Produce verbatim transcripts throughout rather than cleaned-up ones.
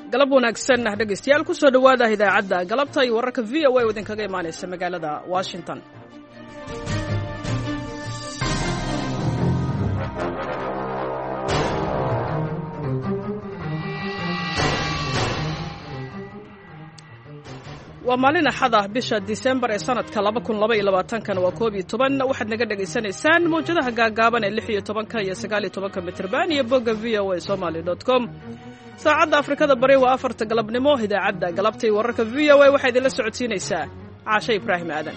galab wanaagsan dhegeystayaal ku soo dhawaada idaacadda galabta iyo wararka v O A oo idinkaga imaanaysa magaalada Washington. waa maalin axad ah bisha December ee sanadka laba kun laba iyo labaatan kana waa koob iyo toban waxaad naga dhageysanaysaan mowjadaha gaagaaban ee lix iyo toban iyo sagaal iyo toban mitirban iyo bogga v O A somali dot com. saacadda Afrikada Bari waa afarta galabnimo. idaacadda galabta iyo wararka v O A waxay idinla socodsiinaysaa Caasha Ibraahim Aadan.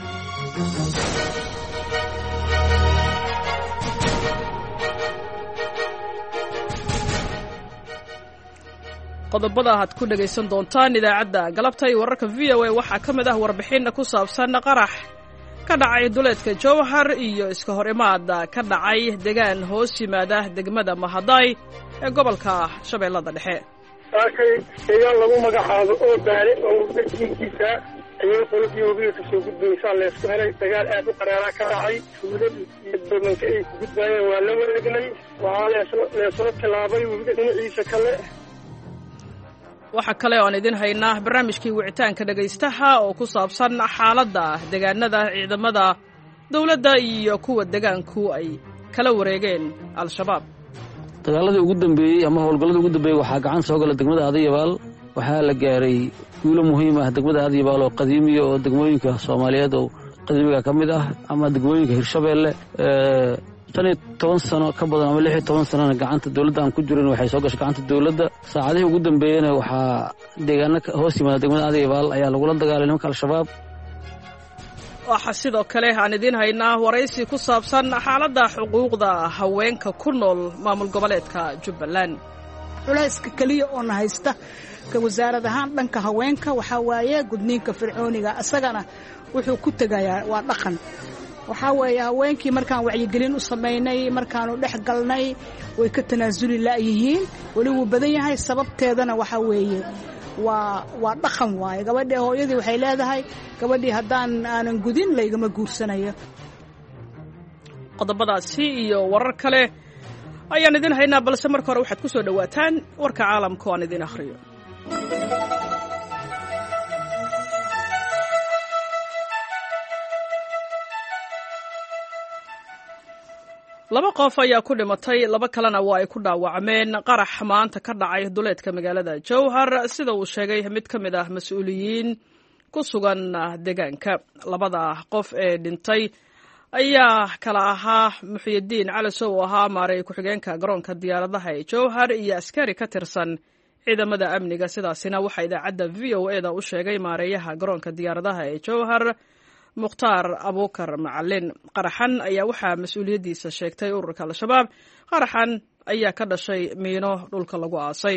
qodobada aad ku dhageysan doontaan idaacadda galabta iyo wararka v O A waxaa ka mid ah warbixin ku saabsan qarax ka dhacay duleedka Jowhar iyo iska hor imaada ka dhacay deegaan hoos yimaada degmada Mahaday ee gobolka Shabeellada Dhexe. Saakay deegaan lagu magacaabo oo baare oo dadkiisa ayay qolkii ugu soo gudbiyay la isku helay dagaal aad u qaraara ka dhacay suudad iyo dadka ay ku gudbayeen waa la wareegnay waa la soo talaabay dhinaciisa kale. waxa kale oo aan idin haynaa barnaamijkii wicitaanka dhageystaha oo ku saabsan xaaladda deegaanada ciidamada dawladda iyo kuwa deegaanku ay kala wareegeen al-shabaab. dagaaladii ugu dambeeyay ama howlgallada ugu dambeeyay waxaa gacan soo galay degmada Aadiyabaal waxaa la gaaray guulo muhiim ah degmada Aadiyabaal oo qadiimi oo degmooyinka Soomaaliyeed oo qadiimiga ka mid ah ama degmooyinka Hirshabeelle ee tan iyo toban sano ka badan ama lix iyo toban sano gacanta dawladda aan ku jirin waxay soo gashay gacanta dawladda. saacadihii ugu dambeeyayna waxaa deegaano hoos yimaada degmada Aadiyabaal ayaa lagula dagaalamay nimanka al-shabaab. waxaa sidoo kale aan idin haynaa waraysi ku saabsan xaaladda xuquuqda haweenka ku nool maamul goboleedka Jubbaland. culayska kaliya oo na haysta ka wasaarad ahaan dhanka haweenka waxaa waaye gudniinka fircooniga asagana wuxuu ku tagayaa waa dhaqan. waxaa weeye haweenkii markaan wacyigelin u samaynay markaanu dhex galnay way ka tanaasuli la'yihiin weli wuu badan yahay sababteedana waxaa weeye waa waa dhaqan waaye gabadhii hooyadii waxay leedahay gabadhii haddaan aanan gudin laygama guursanayo. qodobadaasi iyo warar kale ayaan idin haynaa balse marka hore waxaad ku soo dhawaataan warka caalamka oo aan idin akhriyo. laba qof ayaa ku dhimatay laba kalena waa ay ku dhaawacmeen qarax maanta ka dhacay duleedka magaalada Jowhar sida uu sheegay mid ka mid ah mas'uuliyiin ku sugan deegaanka. labada qof ee dhintay ayaa kala ahaa Muxyidiin Calasow oo ahaa maareey ku-xigeenka garoonka diyaaradaha ee Jowhar iyo askari ka tirsan ciidamada amniga. sidaasina waxaa idaacadda v O A da u sheegay maareeyaha garoonka diyaaradaha ee Jowhar mukhtaar abuukar macalin. qaraxan ayaa waxaa mas-uuliyaddiisa sheegtay ururka al-shabaab. qaraxan ayaa ka dhashay miino dhulka lagu aasay.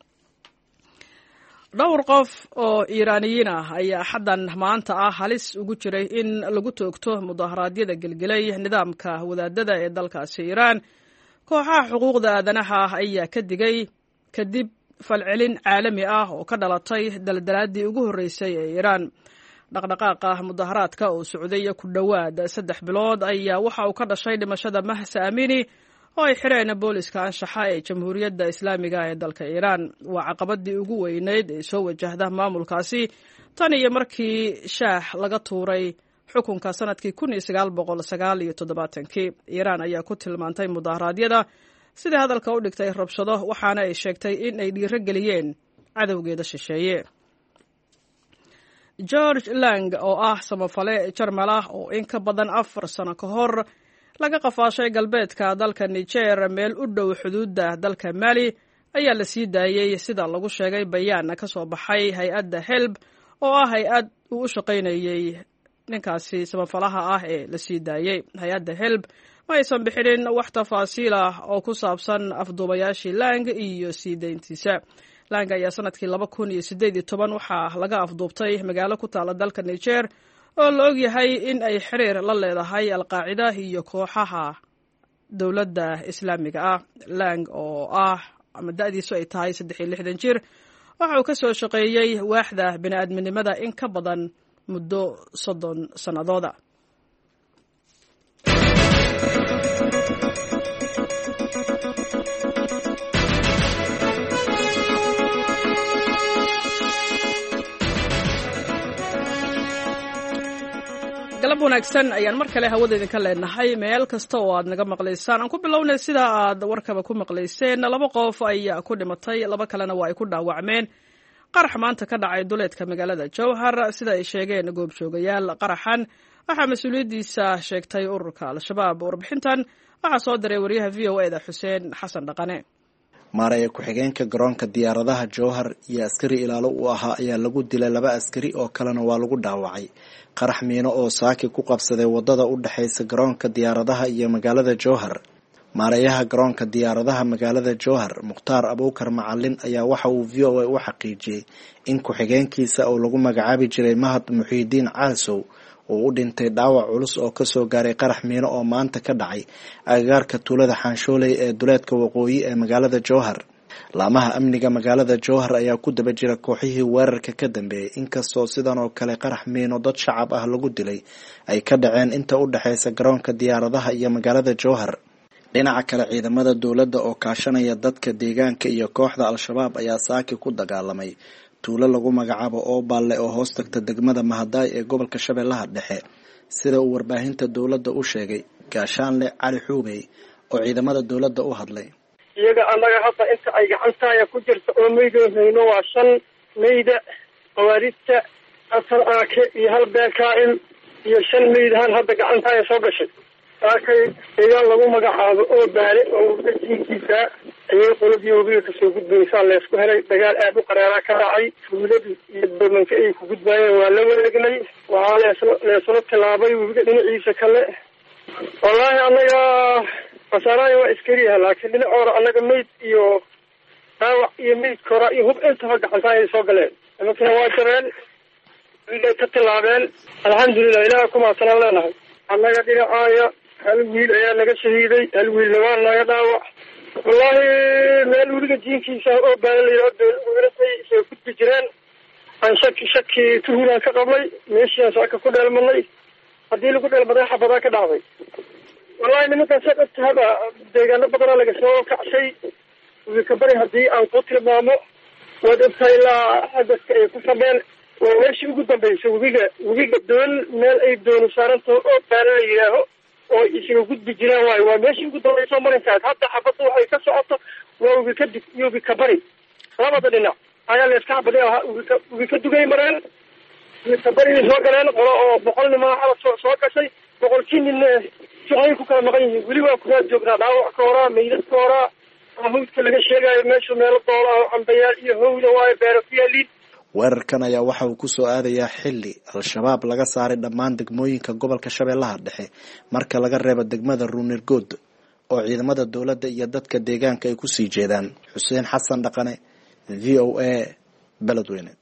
dhowr qof oo iiraaniyiin ah ayaa xaddan maanta ah halis ugu jiray in lagu toogto mudaharaadyada gelgelay nidaamka wadaadada ee dalkaasi Iiraan. kooxaha xuquuqda aadanaha ah ayaa ka digay kadib falcelin caalami ah oo ka dhalatay daldalaadii ugu horreysay ee Iiraan. dhaqdhaqaaqa mudaharaadka oo socday ku dhowaad saddex bilood ayaa waxa uu ka dhashay dhimashada Mahsa Amini oo ay xireen booliska anshaxa ee Jamhuuriyadda Islaamiga ee dalka Iiraan. waa caqabadii ugu weyneyd ee soo wajahda maamulkaasi tan iyo markii shaah laga tuuray xukunka sanadkii kun iyo sagaal boqol sagaal iyo toddobaatan-kii. Iiraan ayaa ku tilmaantay mudaharaadyada sidii hadalka u dhigtay rabshado waxaana ay sheegtay in ay dhiiro geliyeen cadowgeeda shisheeye. George Lang oo ah samafale Jarmal ah oo in ka badan afar sano ka hor laga qafaashay galbeedka dalka Niger meel u dhow xuduudda dalka Mali ayaa la sii daayay sida lagu sheegay bayaan ka soo baxay hay-adda Help oo ah hay-ad uu u shaqaynayay ninkaasi samafalaha ah ee la sii daayay. hay-adda Help ma aysan bixinin wax tafaasiil ah oo ku saabsan afduubayaashii Lang iyo sii dayntiisa. Lang ayaa sanadkii laba kun iyo siddeed iyo toban waxaa laga afduubtay magaalo ku taala dalka Niger oo la og yahay in ay xiriir la leedahay al-Qaacida iyo kooxaha dawladda Islaamiga ah. Lang oo ah ama da'diisu ay tahay saddex iyo lixdan jir waxa uu ka soo shaqeeyay waaxda bini'aadminimada in ka badan muddo soddon sannadooda. galab wanaagsan ayaan mar kale hawada idinka leenahay meel kasta oo aad naga maqlaysaan aan ku bilownay sida aad warkaba ku maqlayseen laba qof ayaa ku dhimatay laba kalena waa ay ku dhaawacmeen qarax maanta ka dhacay duleedka magaalada jowhar sida ay sheegeen goobjoogayaal qaraxan waxaa mas-uuliyaddiisa sheegtay ururka al-shabaab warbixintan waxaa soo diray wariyaha v o eda xuseen xasan dhaqane maaraya ku-xigeenka garoonka diyaaradaha jowhar iyo askari ilaalo u ahaa ayaa lagu dilay laba askari oo kalena waa lagu dhaawacay qarax miino oo saaki ku qabsaday wadada u dhexaysa garoonka diyaaradaha iyo magaalada jowhar maarayaha garoonka diyaaradaha magaalada jowhar mukhtaar abuukar macalin ayaa waxa uu v o a u xaqiijiyey in ku-xigeenkiisa oo lagu magacaabi jiray mahad muxiidiin caasow uu u dhintay dhaawac culus oo kasoo gaaray qarax miino oo maanta ka dhacay agagaarka tuulada xaanshooley ee duleedka waqooyi ee magaalada jowhar laamaha amniga magaalada jowhar ayaa ku daba jira kooxihii weerarka ka dambeeyey inkastoo sidan oo kale qarax miino dad shacab ah lagu dilay ay ka dhaceen inta u dhexaysa garoonka diyaaradaha iyo magaalada jowhar dhinaca kale ciidamada dowladda oo kaashanaya dadka deegaanka iyo kooxda al-shabaab ayaa saaki ku dagaalamay tuulo lagu magacaabo oo baalle oo hoos tagta degmada mahadaay ee gobolka shabeellaha dhexe sida uu warbaahinta dowladda u sheegay gaashaanle cali xuubey oo ciidamada dowladda u hadlay iyaga annaga hadda inta ay gacantaaya ku jirta oo meydoohayno waa shan meyda qawaarista afar aake iyo hal beekaa'il iyo shan meydahan hadda gacantaaya soo gashay saakay deegaan lagu magacaabo oo baale oo dajiinkiisa ayay qoladii wabiga kasoo gudbaysaa leesku helay dagaal aad u qaraaraa ka dhacay tuuladii iyo bamanka ay ku gudbaayeen waa la wareegnay waxaa leesla leesula tilaabay webiga dhinaciisa kale wallaahi annaga khasaaraaya waa iskariyaha laakiin dhinac hore annaga meyd iyo dhaawac iyo meyd kora iyo hub intaba gacantaayay soo galeen nimankina waa jareen wiilay ka tilaabeen alxamdulilah ilaah kumaasanaan leenahay annaga dhinacaaya hal wiil ayaa naga shahiiday hal wiilna waa naga dhaawac wallaahi meel weliga jiinkiisa oo baalayao dowladatay soo gudbi jireen aan shaki shaki tuhulaan ka qabnay meeshiaan saaka ku dheelmadnay haddii lagu dheelmaday xabadaa ka dhacday wallahi nimankaan saa ogtahaba deegaano badanaa laga soo kacshay wibika bari haddii aan ku tilmaamo waad ogtahay ilaa hadaska ay ku fadheen waa meeshii ugu dambaysa webiga webiga doon meel ay doonu saarantaho oo baala la yidhaaho oo isaga gudbi jiraan waayo waa meeshii ugu dambaysa marinkaas hadda xabadda waxay ka socoto waa wibika dig iyo wibika bari labada dhinac ayaa layska xabadin ahaa wibika wibika dugay mareen wibika barigay soo galeen qolo oo boqol nimaa xabad soo soo gashay boqolkii ninna waxay ku kala maqan yihiin weli waa kuraa joognaa dhaawac ka horaa meydad ka horaa hawdka laga sheegaayo meesha meelo doola ah cambayaal iyo hawda waayo beero ku yaaliin weerarkan ayaa waxa uu kusoo aadayaa xilli al-shabaab laga saaray dhammaan degmooyinka gobolka shabeellaha dhexe marka laga reebo degmada ruunirgood oo ciidamada dowladda iyo dadka deegaanka ay kusii jeedaan xuseen xasan dhaqane v o a beledweyne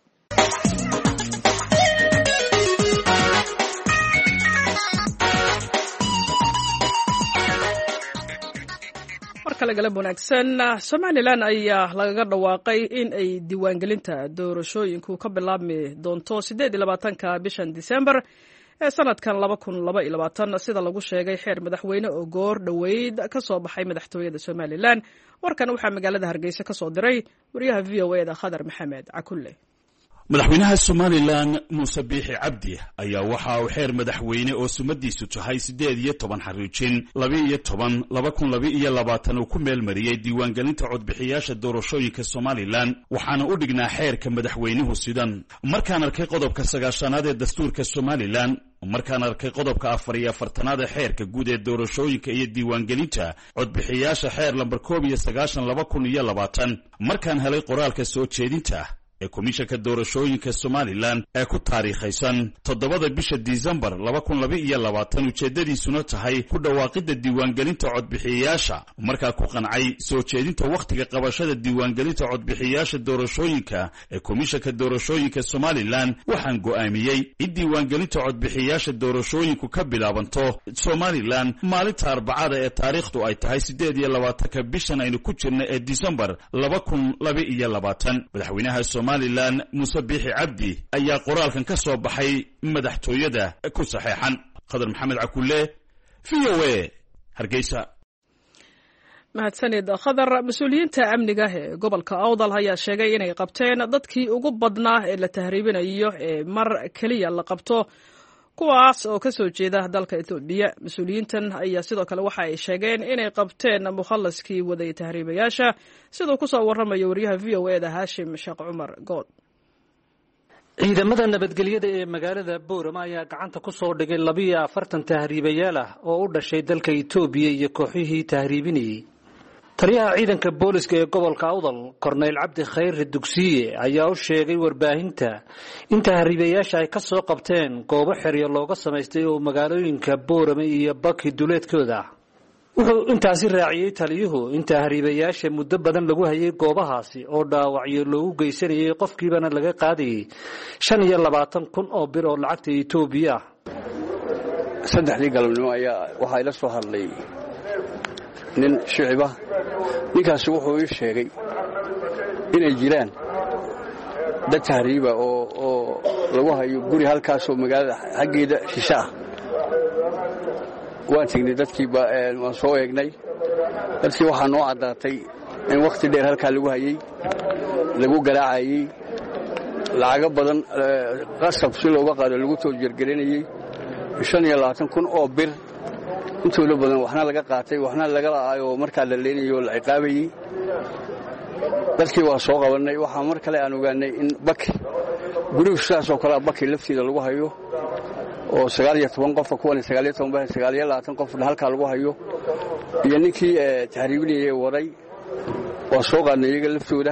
galab wanaagsan somalilan ayaa lagaga dhawaaqay in ay diiwaangelinta doorashooyinku ka bilaabmi doonto sideed iyo labaatanka bishan disembar ee sanadkan laba kun laba iyo labaatan sida lagu sheegay xeer madaxweyne oo goor dhoweyd ka soo baxay madaxtooyada somalilan warkan waxaa magaalada hargeysa ka soo diray wariyaha v o eda khadar maxamed cakulle madaxweynaha somalilan muuse biixi cabdi ayaa waxa uu xeer madaxweyne oo sumadiisu tahay siddeed iyo toban xariijin laba-iyo toban laba kun laba-iyo labaatan uu ku meelmariyey diiwaangelinta codbixiyaasha doorashooyinka somalilan waxaana u dhignaa xeerka madaxweynuhu sidan markaan arkay qodobka sagaashanaad ee dastuurka somalilan markaan arkay qodobka afar iyo afartanaad ee xeerka guud ee doorashooyinka iyo diiwaangelinta codbixiyaasha xeer lambar koob iyo sagaashan laba kun iyo labaatan markaan helay qoraalka soo jeedinta ee komishanka doorashooyinka somalilan ee ku taariikhaysan toddobada bisha disembar laba kun laba iyo labaatan ujeeddadiisuna tahay ku dhawaaqidda diiwaangelinta codbixiyayaasha markaa ku qancay soo jeedinta wakhtiga qabashada diiwaangelinta codbixiyayaasha doorashooyinka ee komishanka doorashooyinka somalilan waxaan go'aamiyey in diiwaangelinta codbixiyayaasha doorashooyinku ka bilaabanto somalilan maalinta arbacada ee taariikhdu ay tahay siddeed iyo labaatanka bishan aynu ku jirna ee disembar laba kun laba iyo labaatan madaxweynaha somalilan muuse biixi cabdi ayaa qoraalkan ka soo baxay madaxtooyada ku saxeexan khadar maxamed cakulle v o a hargeysa mahadsanid khadar mas-uuliyiinta amniga ee gobolka awdal ayaa sheegay inay qabteen dadkii ugu badnaa ee la tahriibinayo ee mar keliya la qabto kuwaas oo ka soo jeeda dalka Itoobiya. Mas-uuliyiintan ayaa sidoo kale waxa ay sheegeen inay qabteen mukhallaskii waday tahriibayaasha, sidoo ku soo warramaya wariyaha V O A da Haashim Sheekh Cumar Good. ciidamada nabadgelyada ee magaalada Boorama ayaa gacanta ku soo dhigay laba iyo afartan tahriibayaal ah oo u dhashay dalka Itoobiya iyo kooxihii tahriibinayay. taliyaha ciidanka booliska ee gobolka Awdal Korneyl Cabdi Khayr Dugsiye ayaa u sheegay warbaahinta in tahriibayaasha ay ka soo qabteen goobo xeryo looga samaystay oo magaalooyinka Boorama iyo Baki duleedkooda. wuxuu intaasi raaciyay taliyuhu in tahriibayaasha muddo badan lagu hayay goobahaasi oo dhaawacyo loogu geysanayay qofkiibana laga qaadayay shan iyo labaatan kun oo bir oo lacagta Itoobiya. saddexdii galabnimo ayaa waxa ila soo hadlay nin shiciba. ninkaasi wuxuu ii sheegay inay jiraan dad tahriiba oo oo lagu hayo guri halkaas oo magaalada xaggeeda shisha ah. waan tagnay dadkii waan soo eegnay. dadkii waxaa noo caddaatay in waqti dheer halkaa lagu hayay, lagu garaacayay, lacago badan qasab si looga qaado lagu toojargelinayay shan iyo labaatan kun oo bir. intooda badan waxna laga qaatay, waxna laga la'aayo markaa la leenayo la ciqaabayay. dadkii waa soo qabanay. waxaa mar kale aan ogaanay in Baki guriga sidaas oo kale Baki laftiida lagu hayo oo sagaal iyo toban qof kuwan sagaal iyo toban baa sagaal iyo labaatan qof halkaa lagu hayo. iyo ninkii tahriibinayay waday waa soo qaadnay iyaga laftooda.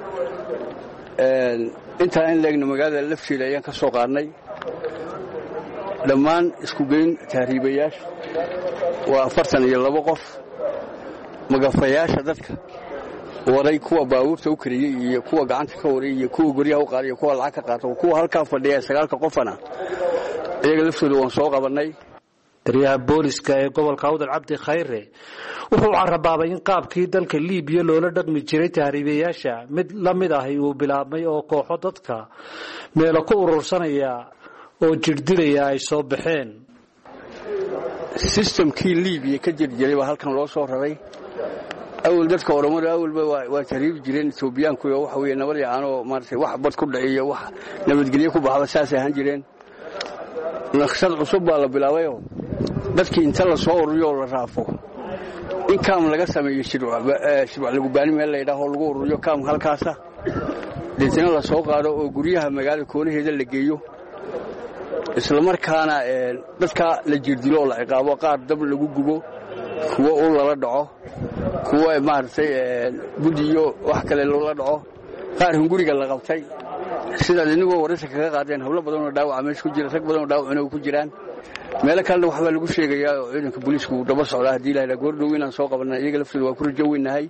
inta in leegna magaalada laftiida ayaan ka soo qaadnay. dhammaan isku geyn tahriibayaasha waa afartan iyo laba qof. magafayaasha dadka waday kuwa baabuurta u kariyay iyo kuwa gacanta ka waray iyo kuwa guryaha u qaaday iyo kuwa lacag ka qaato kuwa halkaa fadhiya sagaalka qofana iyaga laftooda waan soo qabanay. taliyaha booliska ee gobolka Awdal Cabdi Khayre wuxuu carabaabay in qaabkii dalka Liibiya loola dhaqmi jiray tahriibayaasha mid la mid ah uu bilaabmay oo kooxo dadka meelo ku urursanaya oo jirdilaya ay soo baxeen. systemkii Liibiya ka jirjiray waa halkan loo soo raray. awal dadka Oromada awalba waa tahriib jireen Itoobiyaanku iyo waxa weeye nabad yaano maartay wax bad ku dhaciyo wax nabadgelyo ku baxda saas ahaan jireen. naqshad cusub baa la bilaabay oo dadkii inta la soo ururiyo la raafo in kaam laga sameeyo shirwac shirwac lagu baani meel la yiraahdo lagu ururiyo kaam halkaasa deetana la soo qaado oo guryaha magaalada koonaheeda la geeyo. isla markaana dadka la jirdilo la ciqaabo, qaar dab lagu gubo, kuwa uu la dhaco, kuwa maartay budiyo wax kale loo dhaco, qaar hunguriga la qabtay. sida inagoo waraysi kaga qaadeen hawlo badan oo dhaawac meesha ku jira, rag badan oo dhaawac inuu ku jiraan. meel kale waxa lagu sheegayaa oo ciidanka booliisku daba socda hadii la yiraahdo goordhow inaan soo qabanay iyaga laftooda waa ku rajoweynahay.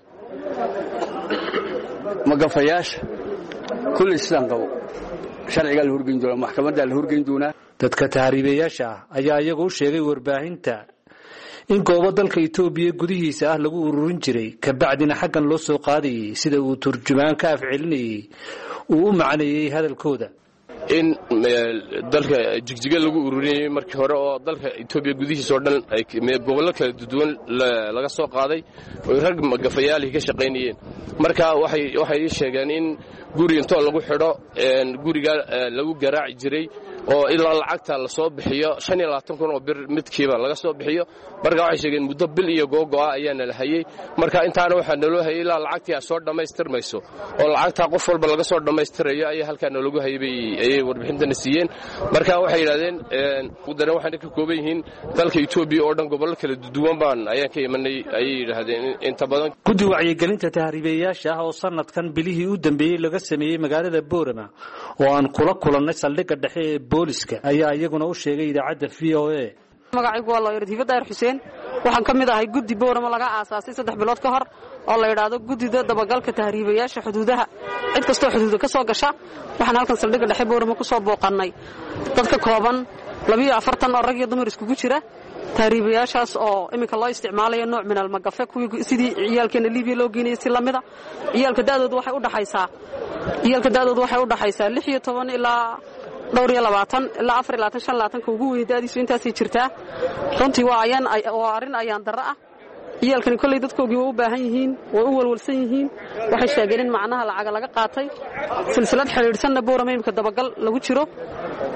magafayaasha kulli sidaan qabo sharciga la horgeyn doona, maxkamadda la horgeyn doona. dadka tahriibayaasha ayaa iyagu u sheegay warbaahinta in goobo dalka Itoobiya gudihiisa ah lagu ururin jiray ka bacdina xaggan loo soo qaadayay sida uu turjumaan ka afcilinayay uu u macneeyay hadalkooda. in dalka jigjiga lagu ururinayay markii hore oo dalka Itoobiya gudihiisa oo dhan ay gobollo kala duwan laga soo qaaday oo rag magafayaal ka shaqeynayeen. marka waxay waxay sheegeen in guri inta lagu xidho guriga lagu garaac jiray oo ilaa lacagta la soo bixiyo shan iyo labaatan kun oo bir midkiiba laga soo bixiyo. marka waxay sheegeen muddo bil iyo googo ah ayaana la hayay. marka intaana waxa naloo hayay ilaa lacagtii soo dhameystirmayso oo lacagta qof walba laga soo dhameystirayo ayaa halkaan lagu hayay ay warbixintana siiyeen. marka waxay yiraahdeen wadana waxaan ka kooban yihiin dalka Itoobiya oo dhan gobollo kala duwan baan ayaan ka imanay ay yiraahdeen inta badan. guddi wacyigelinta tahriibayaasha oo sanadkan bilihii u dambeeyay laga sameeyay magaalada Boorama oo aan kula kulannay saldhigga dhexe ee booliska ayaa iyaguna u sheegay idaacadda V O A. magacaygu waa Looyar Diiba Daahir Xuseen. waxaan ka mid ahay guddi Boorama laga aasaasay saddex bilood ka hor oo la yiraahdo guddida dabagalka tahriibayaasha xuduudaha. cid kastoo xuduuda ka soo gasha waxaan halkan saldhigga dhexe Boorama ku soo booqannay dadka kooban laba iyo afartan oo rag iyo dumar iskugu jira. tahriibayaashaas oo iminka loo isticmaalayo nooc min al-magafe kuwii sidii ciyaalkeena Liibiya loo geeyay si lamida. ciyaalka daadoodu waxay u dhaxaysaa ciyaalka daadoodu waxay u dhaxaysaa lix iyo toban ilaa dhowr iyo labaatan ilaa afar iyo labaatan shan iyo labaatan ka ugu weydaadiisu intaasay jirtaa. runtii waa ayaan waa arrin ayaan darro ah. ciyaalkani kolley dadkoogii way u baahan yihiin, way u walwalsan yihiin. waxay sheegeen in macnaha lacag laga qaatay silsilad xiriirsanna Boorama imika dabagal lagu jiro.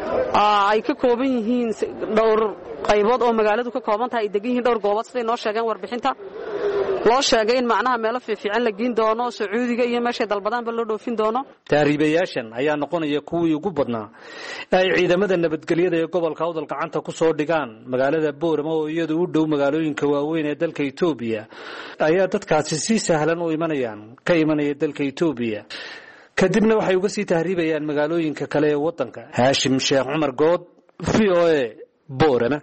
ay ka kooban yihiin dhowr qaybood oo magaaladu ka kooban tahay ay degan yihiin dhowr goobood siday noo sheegeen warbixinta loo sheegay in macnaha meelo fiifiican la geyn doono Sacuudiga iyo meesha dalbadaanba loo dhoofin doono. Tahriibayaashan ayaa noqonaya kuwii ugu badnaa ay ciidamada nabadgelyada ee gobolka Awdal gacanta ku soo dhigaan magaalada Boorama oo iyadu u dhow magaalooyinka waaweyn ee dalka Itoobiya ayaa dadkaasi si sahlan u imanayaan ka imanaya dalka Itoobiya kadibna waxay uga sii tahriibayaan magaalooyinka kale ee wadanka. Haashim Sheekh Cumar Good V O A Boorama.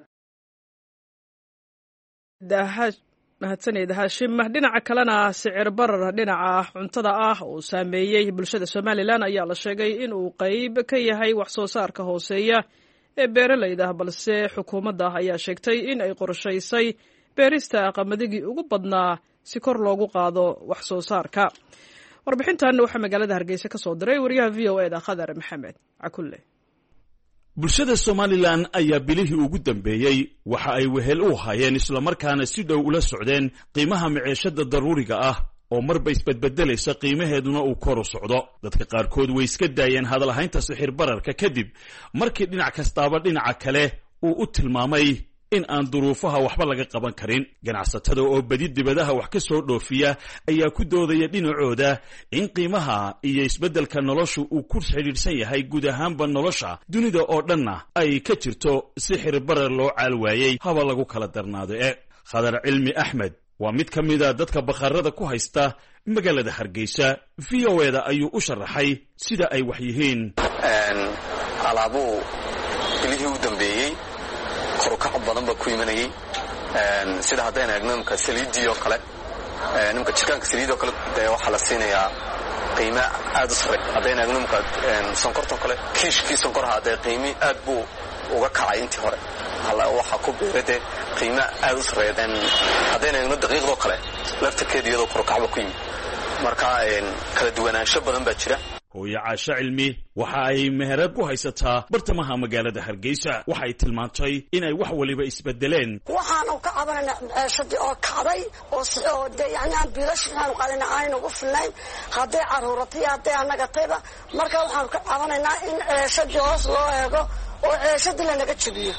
mahadsanid Haashim. dhinaca kalena sicir barar dhinaca cuntada ah oo saameeyay bulshada Soomaaliland ayaa la sheegay in uu qayb ka yahay wax soo saarka hooseeya ee beeralayda balse xukuumadda ayaa sheegtay in ay qorshaysay beerista qamadigi ugu badnaa si kor loogu qaado wax soo saarka. warbixintan waxa magaalada Hargeysa ka soo diray wariyaha V O A da Khadar Maxamed Cakulle. bulshada Somaliland ayaa bilihii ugu dambeeyay waxa ay wehel u hayeen isla markaana si dhow ula socdeen qiimaha maciishada daruuriga ah oo marba isbedbedelaysa qiimaheeduna uu kor u socdo. dadka qaarkood way iska daayeen hadal haynta sixir bararka kadib markii dhinac kastaaba dhinaca kale uu u tilmaamay in aan duruufaha waxba laga qaban karin. ganacsatada oo badi dibadaha wax ka soo dhoofiya ayaa ku doodaya dhinacooda in qiimaha iyo isbeddelka noloshu uu ku xidhiidhsan yahay guud ahaanba nolosha dunida oo dhanna ay ka jirto sixir barar loo caal waayey haba lagu kala darnaado. ee Khadar Cilmi Axmed waa mid ka mid a dadka bakhaarada ku haysta magaalada Hargeysa. V O A da ayuu u sharaxay sida ay wax yihiin. alaabo bilihii u dambeeyay korukac badan ba ku imanayay sida hadaan eegno nimka saliidii oo kale nimka chikanka saliidoo kale waxa la siinayaa qiimo aad u sare. hadaan eegno nimka sonkorta kale kiishkii sonkorha hadee qiimo aad buu uga kacay intii hore hala waxa ku beerade qiimo aad u sare. hadaan eegno daqiiqdo kale laftakeediyadoo korukacba ku yimid marka kala duwanaansho badan baa jira. hooyo Caasha Cilmi waxa ay meherad ku haysataa bartamaha magaalada Hargeysa. waxay tilmaantay in ay wax waliba isbedeleen. waxaan ka cabanayna maciishadii oo kacday oo oo yani aan biilashaan qalina aynu ugu filnayn haday caruurtii haday anaga tayba marka waxaan ka cabanaynaa in maciishadii hoos loo eego oo maciishadii la naga jabiyo.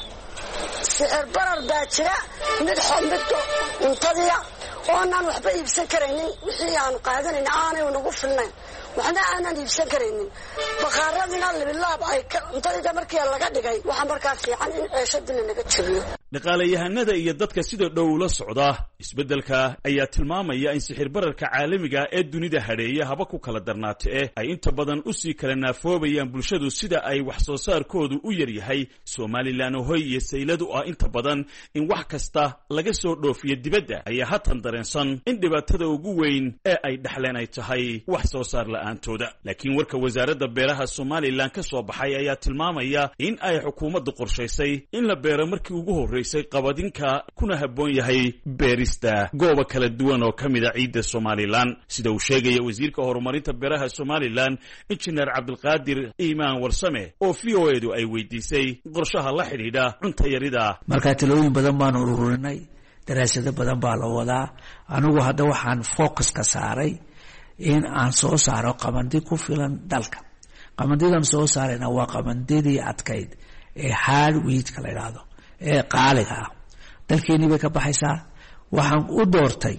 sicir barar baa jira mid xumiddo cuntadiya oo aan waxba iibsan karaynin wixii aan qaadanayna aanay ugu filnayn waxna aanan iibsan karaynin. bakaaradina labilaab ay cuntadii markii laga dhigay waxa markaa fiican in ceeshadina naga jabiyo. dhaqaalayahanada iyo dadka sida dhow la socda isbeddelka ayaa tilmaamaya in sixir bararka caalamiga ee dunida hadheeya haba ku kala darnaatay ee ay inta badan u sii kala naafoobayaan bulshadu sida ay wax soo saarkoodu u yar yahay. Somaliland hoy iyo sayladu ah inta badan in wax kasta laga soo dhoofiyo dibadda ayaa hatan dareensan in dhibaatada ugu weyn ee ay dhaxleen ay tahay wax soo saar la'aantooda. laakiin warka wasaaradda beeraha Somaliland ka soo baxay ayaa tilmaamaya in ay xukuumaddu qorshaysay in la beero markii ugu horreysay qabadinka kuna habboon yahay beerista goobo kala duwan oo ka mid ah ciidda Somaliland sida uu sheegaya wasiirka horumarinta beeraha Somaliland Engineer Cabdulqaadir Iimaan Warsame oo V O A du ay weydiisay qorshaha la xidhiidha cunto yarida. marka talooyin badan baan ururinay daraasado badan baa la wadaa. anigu hadda waxaan focus ka saaray in aan soo saaro qamandi ku filan dalka. qamandidan soo saarayna waa qamandidii adkayd ee hard wheat ka la yiraahdo ee qaaliga ah. dalkeeni bay ka baxaysaa. waxaan u doortay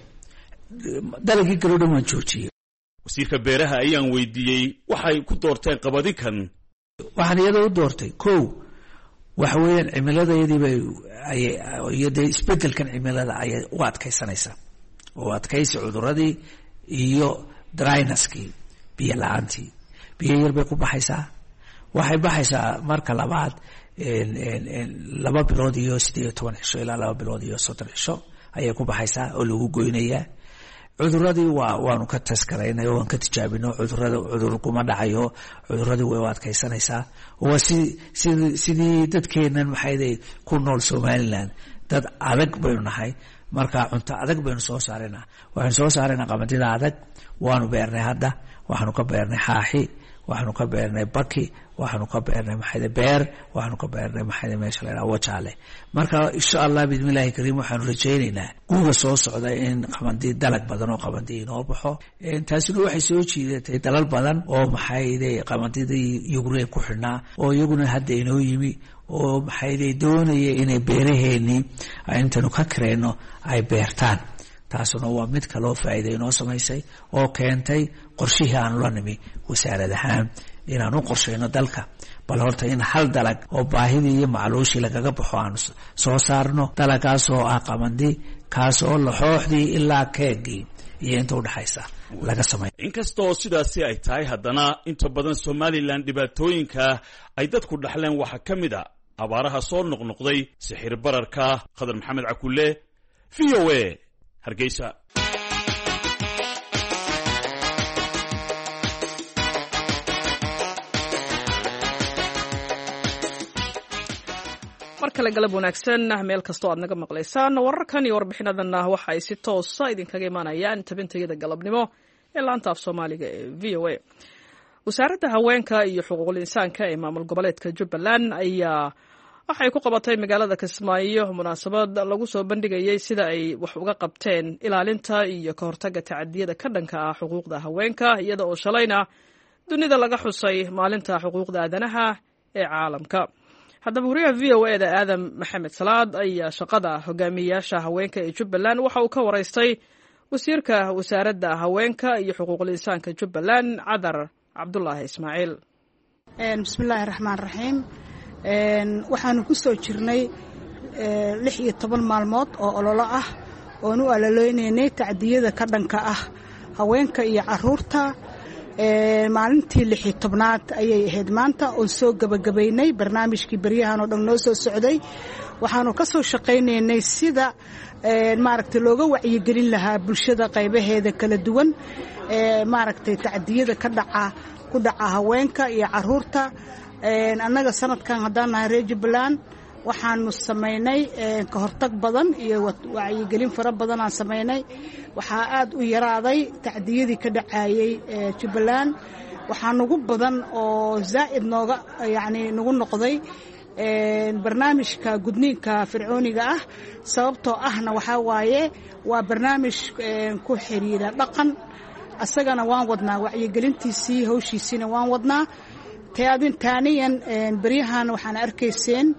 dalagii kale dhan waan joojiyay. wasiirka beeraha ayaan weydiiyey waxay ku doorteen qabadinkan. waxaan iyada u doortay kow waxa weeyaan cimiladayadii bay iyada isbedelkan cimilada ayay u adkaysanaysaa oo adkaysi cuduradii iyo drynesskii biyo la-aantii biyo yar bay ku baxaysaa. waxay baxaysaa marka labaad laba bilood iyo siddeed iyo toban cisho ilaa laba bilood iyo soddon cisho ayay ku baxaysaa oo lagu goynayaa. cuduradii waa waanu ka taskaraynay waan ka tijaabino cudurada cudur kuma dhacayo. cuduradii way u adkaysanaysaa. waa si sidii sidii dadkeenan maxay ku nool Somaliland dad adag baynu nahay marka cunto adag baynu soo saaraynaa. waxaan soo saaraynaa qamadida adag waanu beernay hadda waxaanu ka beernay xaaxi waxaanu ka beernay baki waxaanu ka beernay maxayda beer waxaanu ka beernay maxayda meesha la yidhaha wajaale marka insha allah bismillahi kariim waxaanu rajaynaynaa guuga soo socda in qabandi dalag badan oo qabandi inoo baxo taasina waxay soo jiidatay dalal badan oo maxayday qabandidii Ukraine ku xidhnaa oo iyaguna hadda inoo yimi oo maxayday doonaya inay beeraheenii intanu ka kareeno ay beertaan taasuna waa mid kaloo faa'iido inoo samaysay oo keentay qorshihii aanu la nimi wasaarad ahaan inaan u qorshayno dalka bal horta in hal dalag oo baahidii iyo macluushii lagaga baxo aanu soo saarno dalagaas oo ah qabandi kaas oo laxooxdii ilaa keegii iyo inta u dhaxaysa laga sameeyo inkastoo sidaasi ay tahay haddana inta badan Somaliland dhibaatooyinka ay dadku dhaxleen waxa ka mid ah abaaraha soo noqnoqday sixir bararka Khadar Maxamed Cakulle V O A Hargeysa markale galab wanaagsan meel kastoo aad naga maqlaysaan wararkan iyo warbixinadanna waxa ay si toosa idinkaga imaanayaan tabintayada galabnimo ee laanta af Soomaaliga ee V O A wasaaradda haweenka iyo xuquuqul insaanka ee maamul goboleedka Jubbaland ayaa waxay ku qabatay magaalada Kismaayo munaasabad lagu soo bandhigayay sida ay wax uga qabteen ilaalinta iyo ka hortagga tacadiyada ka dhanka ah xuquuqda haweenka iyada oo shalayna dunida laga xusay maalinta xuquuqda aadanaha ee caalamka haddaba wariyaha V O A da Aadam Maxamed Salaad ayaa shaqada hogaamiyayaasha haweenka ee Jubbaland waxa uu ka waraystay wasiirka wasaaradda haweenka iyo xuquuqul insaanka Jubbaland Cadar Cabdullaahi Ismaaciil bismillaahi raxmaani raxiim waxaanu ku soo jirnay lix iyo toban maalmood oo ololo ah oonu alaleynay tacdiyada ka dhanka ah haweenka iyo caruurta maalintii lix iyo tobnaad ayay ahayd maanta oo soo gabagabaynay barnaamijkii baryahan oo dhan noo soo socday waxaanu ka soo shaqaynaynay sida maaragtay looga wacyigelin lahaa bulshada qaybaheeda kala duwan maaragtay tacdiyada ka dhaca ku dhaca haweenka iyo caruurta annaga sanadkan haddaan nahay reer Jubbaland waxaanu samaynay ka hortag badan iyo wacyigelin fara badan aan samaynay waxaa aad u yaraaday tacdiyadii ka dhacayay Jubbaland waxaa nagu badan oo zaa'id nooga yacni nagu noqday barnaamijka gudniinka fircooniga ah sababtoo ahna waxaa waaye waa barnaamij ku xiriira dhaqan asagana waan wadnaa wacyigelintiisii hawshiisiina waan wadnaa taaniyan baryahan waxaan arkayseen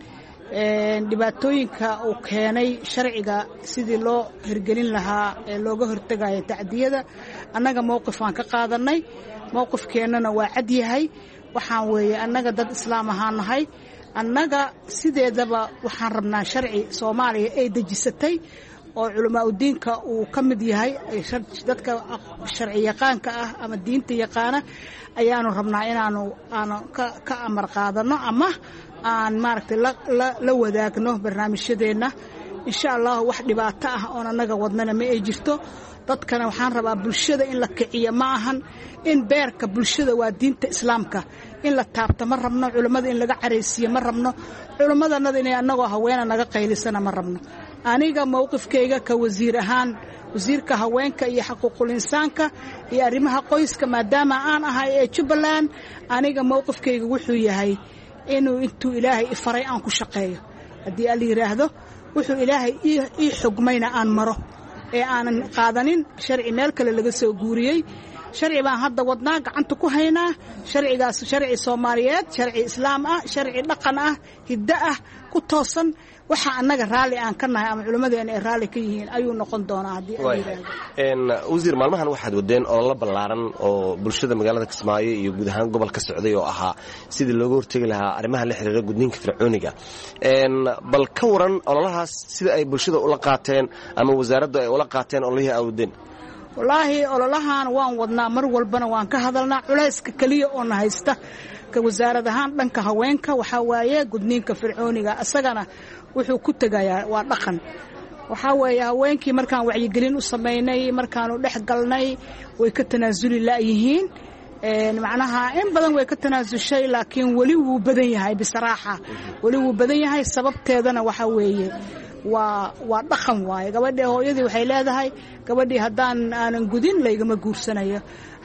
dhibaatooyinka uu keenay sharciga sidii loo hirgelin lahaa ee looga hortagayo tacdiyada annaga mowqif aan ka qaadanay mowqifkeennana waa cad yahay waxaan weeye annaga dad islaam ahaan nahay annaga sideedaba waxaan rabnaa sharci Soomaaliya ay dejisatay oo culamaa u diinka uu ka mid yahay dadka sharci yaqaanka ah ama diinta yaqaana ayaanu rabnaa inaanu aanu ka amar qaadano ama aan maaragtay la wadaagno barnaamijyadeena insha Allah wax dhibaato ah oo anaga wadnana ma ay jirto dadkana waxaan rabaa bulshada in la kiciyo ma ahan in beerka bulshada waa diinta islaamka in la taabto ma rabno culimada in laga careysiyo ma rabno culimadanada inay anagoo haweena naga qaylisana ma rabno aniga mowqifkayga ka wasiir ahaan wasiirka haweenka iyo xuquuqul insaanka iyo arrimaha qoyska maadaama aan ahay ee Jubbaland aniga mowqifkayga wuxuu yahay inuu intuu ilaahay ifaray aan ku shaqeeyo hadii aan yiraahdo wuxuu ilaahay ii xugmayna aan maro ee aanan qaadanin sharci meel kale laga soo guuriyay sharci baan hadda wadnaa gacanta ku haynaa sharcigaas sharci Soomaaliyeed sharci islaam ah sharci dhaqan ah hidda ah ku toosan waxa annaga raali aan ka nahay ama culimadeena ay raali ka yihiin ayuu noqon doonaa hadii ay yiraahdaan een wasiir maalmahan waxaad wadeen oo la balaaran oo bulshada magaalada Kismaayo iyo guud ahaan gobolka socday oo ahaa sidii looga hortagi lahaa arrimaha la xiriira gudniinka fircooniga een bal ka waran ololahaas sida ay bulshada ula qaateen ama wasaaraddu ay ula qaateen ololihii awdeen wallaahi ololahan waan wadnaa mar walbana waan ka hadalnaa culayska kaliya oo na haysta ka wasaaradahan dhanka haweenka waxa waaye gudniinka fircooniga asagana wuxuu ku tagayaa waa dhaqan waxa weeye haweenkii markaan wacyigelin u sameynay markaan u dhex galnay way ka tanaasuli laayihiin een macnaha in badan way ka tanaasushay laakiin wali wuu badan yahay bisaraaxa wali wuu badan yahay sababteedana waxa weeye waa waa dhaqan waaye gabadhii hooyadii waxay leedahay gabadhii haddaan aanan gudin laygama guursanayo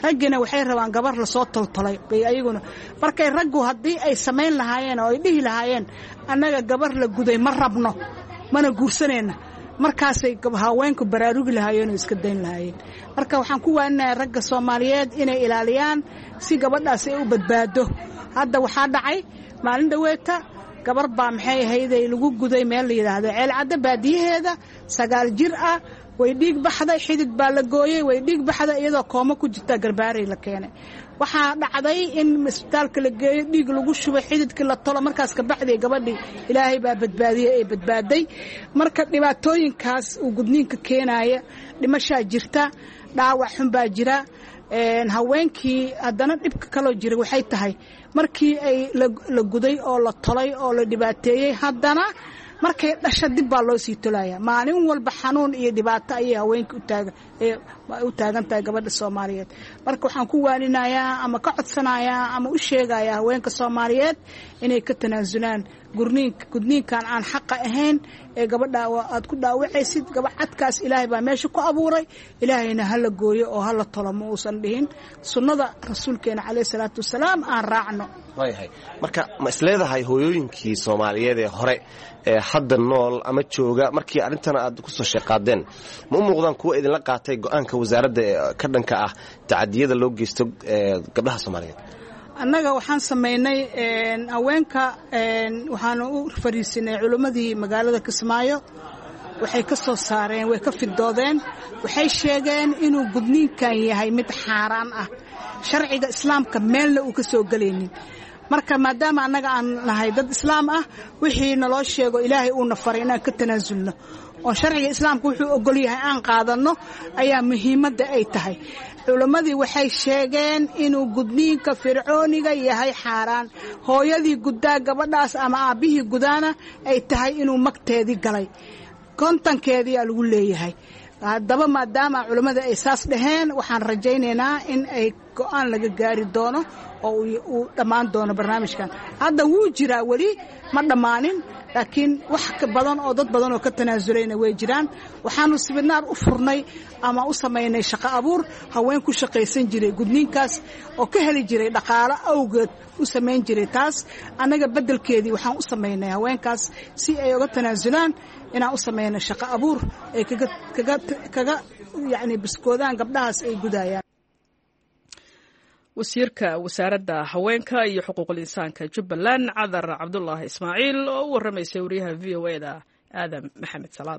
raggina waxay rabaan gabar la soo toltolay bay ayaguna markay raggu haddii ay samayn lahaayeen oo ay dhihi lahaayeen annaga gabar la guday ma rabno mana guursanayna markaasay haweenku baraarugi lahaayeen oo iska dayn lahaayeen marka waxaan ku waaninayaa ragga Soomaaliyeed inay ilaaliyaan si gabadhaas ay u badbaado hadda waxaa dhacay maalin dhaweeta gabar baa maxay ahayd ay lagu guday meel la yiraahdo ceel cadda baadiyaheeda sagaal jir ah way dhiig baxday xidid baa la gooyay way dhiig baxday iyadoo kooma ku jirta garbaaray la keenay waxaa dhacday in isbitaalka la geeyo dhiig lagu shubay xididkii la tolo markaas ka baxday gabadhii ilaahay baa badbaadiyay ay badbaaday marka dhibaatooyinkaas uu gudniinka keenaya dhimasha jirta dhaawac xun baa jira een haweenkii haddana dhibka kale jira waxay tahay markii ay la guday oo la tolay oo la dhibaateeyay haddana markay dhasha dib baa loo sii tolaya maalin walba xanuun iyo dhibaato ay haweenku u taagan ee u taagan tahay gabadha Soomaaliyeed marka waxaan ku waaninayaa ama ka codsanayaa ama u sheegayaa haweenka Soomaaliyeed inay ka tanaasulaan gurniinka gudniinkan aan xaq ahayn ee gabadha aad ku dhaawacaysid gabadhaadkaas Ilaahay baa meesha ku abuuray Ilaahayna hala gooyo oo hala tolo ma uusan dhihin sunnada rasuulkeena kaleey salaatu wasalaam aan raacno waayahay marka ma isleedahay hooyooyinkii Soomaaliyeed ee hore ee hadda nool ama jooga markii arintan aad ku soo shaqaadeen ma u muuqdaan kuwa idin la qaatay go'aanka wasaaradda ka dhanka ah tacadiyada loo geysto gabdhaha Soomaaliyeed annaga waxaan sameynay een haweenka een waxaan u fariisinay culimadii magaalada Kismaayo waxay ka soo saareen way ka fidoodeen waxay sheegeen inuu gudniinkan yahay mid xaaraan ah sharciga islaamka meelna uu ka soo galeynin marka maadaama annaga aan nahay dad islaam ah wixii naloo sheego Ilaahay uu na faray inaan ka tanaasulno oo sharciga islaamku wuxuu ogol yahay aan qaadano ayaa muhiimadda ay tahay culimadii waxay sheegeen inuu gudniinka fircooniga yahay xaaraan hooyadii gudaa gabadhaas ama aabihii gudaana ay tahay inuu magteedii galay kontankeedii aa lagu leeyahay haddaba maadaama culimada ay saas dhaheen waxaan rajaynaynaa in ay go'aan laga gaari doono oo uu dhammaan doono barnaamijkan hadda wuu jiraa weli ma dhammaanin laakiin wax ka badan oo dad badan oo ka tanaazulayna way jiraan waxaanu sibinaar u furnay ama u sameynay shaqo abuur haween ku shaqaysan jiray gudniinkaas oo ka heli jiray dhaqaale awgeed u sameyn jiray taas anaga bedelkeedii waxaan u sameynay haweenkaas si ay uga tanaazulaan inaan u sameeyno shaqo abuur ay kaga kaga kaga yaani biskoodaan gabdhahaas ay gudayaan wasiirka wasaaradda haweenka iyo xuquuqul insaanka Jubbaland Cadar Cabdullaahi Ismaaciil oo u waramaysay wariyaha V O A da Aadam Maxamed Salaad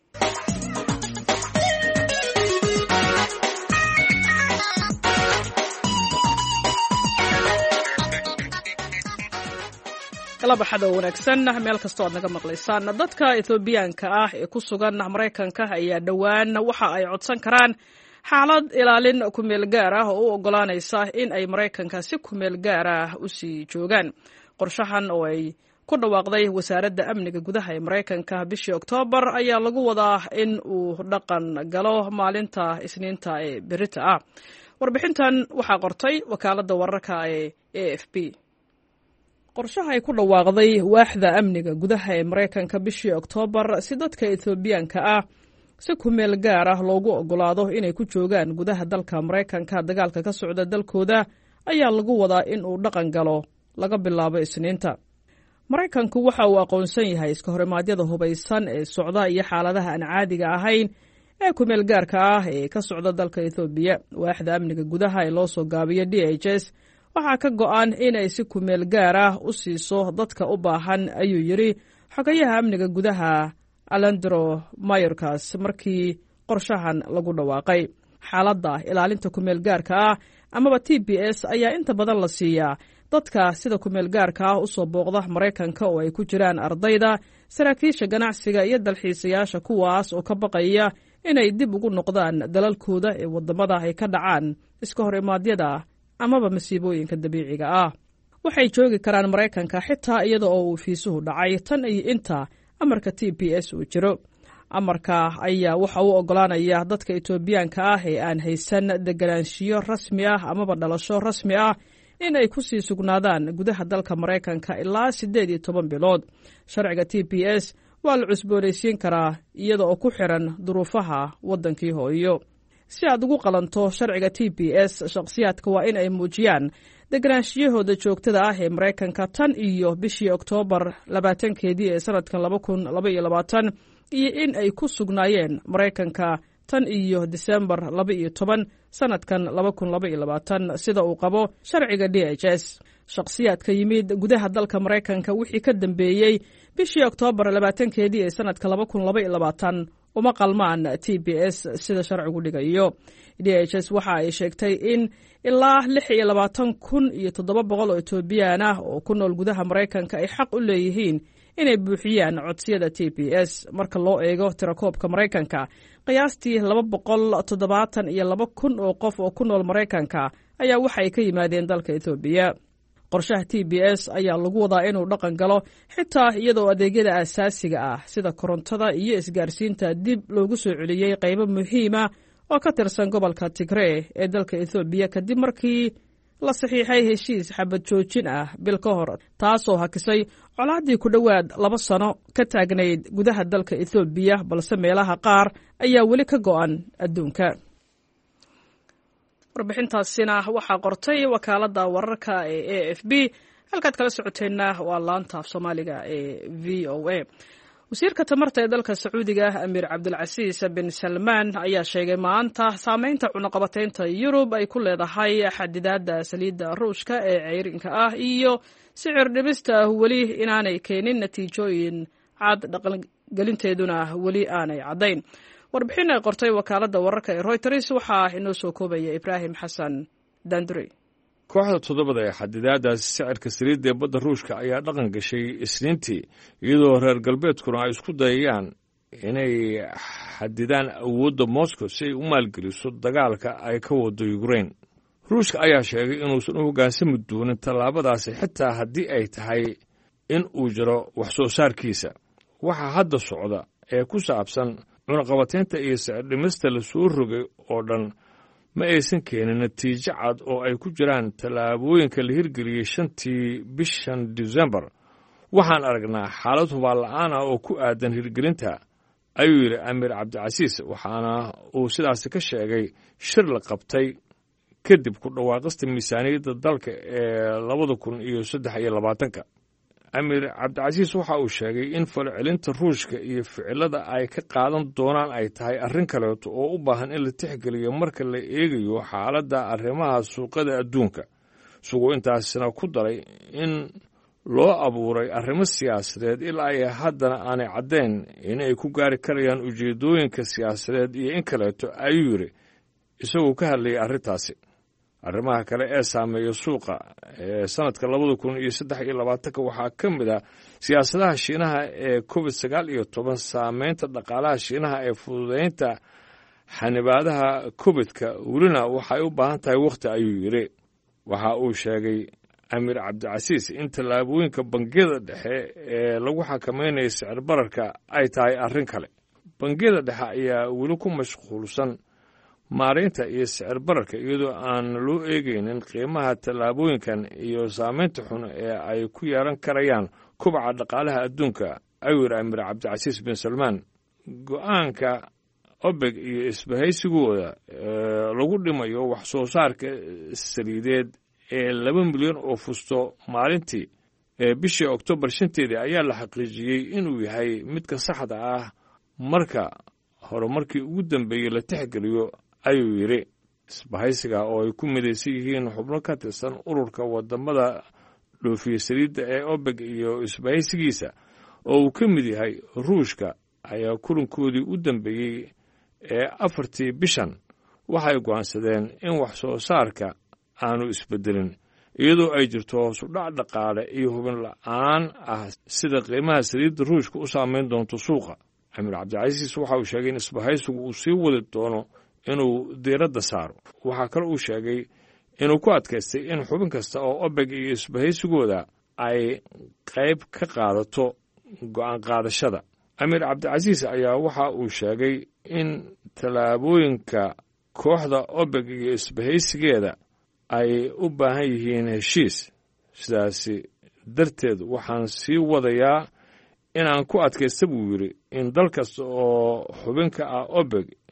laba xad oo wanaagsan meel kasta oo aad naga maqlaysaan dadka Ethiopiaanka ah ee ku sugan Mareykanka ayaa dhawaan waxa ay codsan karaan xaalad ilaalin ku meel gaar ah oo u ogolaanaysa in ay Mareykanka si ku meel gaar ah u sii joogaan qorshahan oo ay ku dhawaaqday wasaaradda amniga gudaha ee Mareykanka bishii Oktoobar ayaa lagu wadaa in uu dhaqan galo maalinta Isniinta ee berita ah warbixintan waxaa qortay wakaaladda wararka ee A F P qorshaha ay ku dhawaaqday waaxda amniga gudaha ee Mareykanka bishii Oktoobar si dadka Ethiopiaanka ah si ku meel gaar ah loogu ogolaado inay ku joogaan gudaha dalka Mareykanka dagaalka ka socda dalkooda ayaa lagu wadaa in uu dhaqan galo laga bilaabo Isniinta Mareykanku waxa uu aqoonsan yahay iska horimaadyada hubaysan ee socda iyo xaaladaha aan caadiga ahayn ee ku meel gaarka ah ee ka socda dalka Ethiopia waaxda amniga gudaha ee loo soo gaabiyo D H S waxaa ka go'an inay si ku meel gaar ah u siiso dadka u baahan ayuu yiri xogayaha amniga gudaha Alejandro Mayorkas markii qorshahan lagu dhawaaqay xaaladda ilaalinta ku meel gaarka ah amaba T B S ayaa inta badan la siiyaa dadka sida ku meel gaarka ah u soo booqda Mareykanka oo ay ku jiraan ardayda saraakiisha ganacsiga iyo dalxiisayaasha kuwaas oo ka baqaya inay dib ugu noqdaan dalalkooda ee wadamada ay ka dhacaan iska hor imaadyada amaba masiibooyinka dabiiciga ah waxay joogi karaan Mareykanka xitaa iyada oo uu fiisuhu dhacay tan iyo inta amarka T B S uu jiro amarka ayaa waxa uu ogolaanaya dadka Etoobiyaanka ah ee aan haysan deganaanshiyo rasmi ah amaba dhalasho rasmi ah in ay ku sii sugnaadaan gudaha dalka Mareykanka ilaa siddeed iyo toban bilood sharciga T B S waa la cusboonaysiin karaa iyada oo ku xiran duruufaha wadankii hooyo si aad ugu qalanto sharciga t b s shakhsiyaadka waa in ay muujiyaan deganaanshiyahooda joogtada ah ee maraykanka tan iyo bishii oktoobar labaatankeedii ee sanadkan laba kun laba iyo labaatan iyo in ay ku sugnaayeen maraykanka tan iyo disembar laba iyo toban sanadkan laba kun laba iyo labaatan sida uu qabo sharciga d h s shakhsiyaadka yimid gudaha dalka maraykanka wixii ka dambeeyey bishii oktoobar labaatankeedii ee sanadka laba kun laba iyo labaatan uma qalmaan t b s sida sharcigu dhigayo. d h s waxa ay sheegtay in ilaa lix iyo labaatan kun iyo toddoba boqol oo etoobiyaan ah oo ku nool gudaha maraykanka ay xaq u leeyihiin inay buuxiyaan codsiyada t b s marka loo eego tirakoobka maraykanka. qiyaastii laba boqol toddobaatan iyo laba kun oo qof oo ku nool maraykanka ayaa waxay ka yimaadeen dalka etoobiya. qorshaha t b s ayaa lagu wadaa inuu dhaqan galo xitaa iyadoo adeegyada aasaasiga ah sida korontada iyo isgaarsiinta dib loogu soo celiyey qaybo muhiima oo ka tirsan gobolka Tigray ee dalka Ethiopia kadib markii la saxiixay heshiis xabad joojin ah bil ka hor taasoo hakisay colaadii ku dhowaad laba sano ka taagnayd gudaha dalka Ethiopia balse meelaha qaar ayaa weli ka go'an adduunka. warbixintaasina waxaa qortay wakaaladda wararka ee A F B halkaad kala socoteenna waa laanta af Soomaaliga ee V O A. wasiirka tamarta ee dalka Sacuudiga Amiir Cabdulcasiis bin Salmaan ayaa sheegay maanta saameynta cunaqabataynta Yurub ay ku leedahay xadidaadda saliidda Ruushka ee ceyrinka ah iyo sicir dhimista weli inaanay keenin natiijooyin cad dhaqangelinteeduna weli aanay caddayn. warbixin ay qortay wakaaladda wararka ee Reuters waxaa inoo soo koobaya Ibraahim Xasan Danduri. kooxda toddobada ee xadidaadaasi sicirka saliidda ee badda ruushka ayaa dhaqan gashay isniintii iyadoo reer galbeedkuna ay isku dayayaan inay xadidaan awoodda Moscow si ay u maalgeliso dagaalka ay ka wado Ukraine. ruushka ayaa sheegay inuusan u hoggaansami doonin tallaabadaasi xitaa haddii ay tahay in uu jiro wax soo saarkiisa. waxaa hadda socda ee ku saabsan cunaqabataynta iyo sicir dhimista la soo rogay oo dhan ma aysan keenin natiijo cad oo ay ku jiraan tallaabooyinka la hirgeliyey shantii bishan December. waxaan aragnaa xaalad hubaal la'aan ah oo ku aadan hirgelinta, ayuu yidhi Amiir Cabdicasiis, waxaana uu sidaasi ka sheegay shir la qabtay kadib ku dhawaaqista miisaaniyadda dalka ee labada kun iyo saddex iyo labaatanka. Amiir Cabdicasiis waxa uu sheegay in falcelinta ruushka iyo ficilada ay ka qaadan doonaan ay tahay arrin kaleeto oo u baahan in la tixgeliyo marka la eegayo xaaladda arrimaha suuqada adduunka, isagoo intaasina ku daray in loo abuuray arrimo siyaasadeed ilaa ay haddana aanay caddayn inay ku gaari karayaan ujeeddooyinka siyaasadeed iyo in kaleeto, ayuu yidhi isagoo ka hadlayay arrintaasi. arrimaha kale ee saameeya suuqa ee sanadka labada kun iyo saddex iyo labaatanka waxaa ka mid ah siyaasadaha Shiinaha ee covid sagaal iyo toban, saameynta dhaqaalaha Shiinaha ee fududeynta xanibaadaha covidka welina waxay u baahan tahay wakhti, ayuu yidhi. waxa uu sheegay Amiir Cabdicasiis in tallaabooyinka bangiyada dhexe ee lagu xakamaynayo sicir bararka ay tahay arrin kale. bangiyada dhexe ayaa weli ku mashquulsan maareynta iyo sicir bararka iyadoo aan loo eegaynin qiimaha tallaabooyinkan iyo saameynta xun ee ay ku yeelan karayaan kobaca dhaqaalaha adduunka, ayuu yidhi Amiir Cabdicasiis bin Salmaan. go'aanka OPEC iyo isbahaysigooda lagu dhimayo wax soo saarka saliideed ee laba milyan oo fusto maalintii ee bishii Oktoobar shanteedii ayaa la xaqiijiyey inuu yahay midka saxda ah marka horumarkii ugu dambeeyey la tixgeliyo, ayuu yidhi. isbahaysiga oo ay ku midaysan yihiin xubno ka tirsan ururka wadamada dhoofiya saliidda ee OPEC iyo isbahaysigiisa oo uu ka mid yahay ruushka ayaa kulankoodii u dambeeyey ee afartii bishan waxay go'aansadeen in wax soo saarka aanu isbedelin iyadoo ay jirto hoos u dhac dhaqaale iyo hubin la'aan ah sida qiimaha saliidda ruushka u saameyn doonto suuqa. Amiir Cabdicasiis waxa uu sheegay in isbahaysigu uu sii wadi doono inuu diiradda saaro. waxaa kale uu sheegay inuu ku adkaystay in xubin kasta oo OPEC iyo isbahaysigooda ay qayb ka qaadato go'aan qaadashada. Amiir Cabdicasiis ayaa waxa uu sheegay in tallaabooyinka kooxda OPEC iyo isbahaysigeeda ay u baahan yihiin heshiis, sidaasi darteed waxaan sii wadayaa inaan ku adkaysta buu yidhi in dal kasta oo xubinka ah OPEC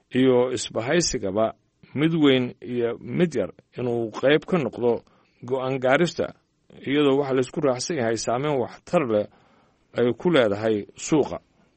iyo isbahaysigaba mid weyn iyo mid yar inuu qayb ka noqdo go'aan gaarista iyadoo waxa laysku raacsan yahay saameyn waxtar leh ay ku leedahay suuqa.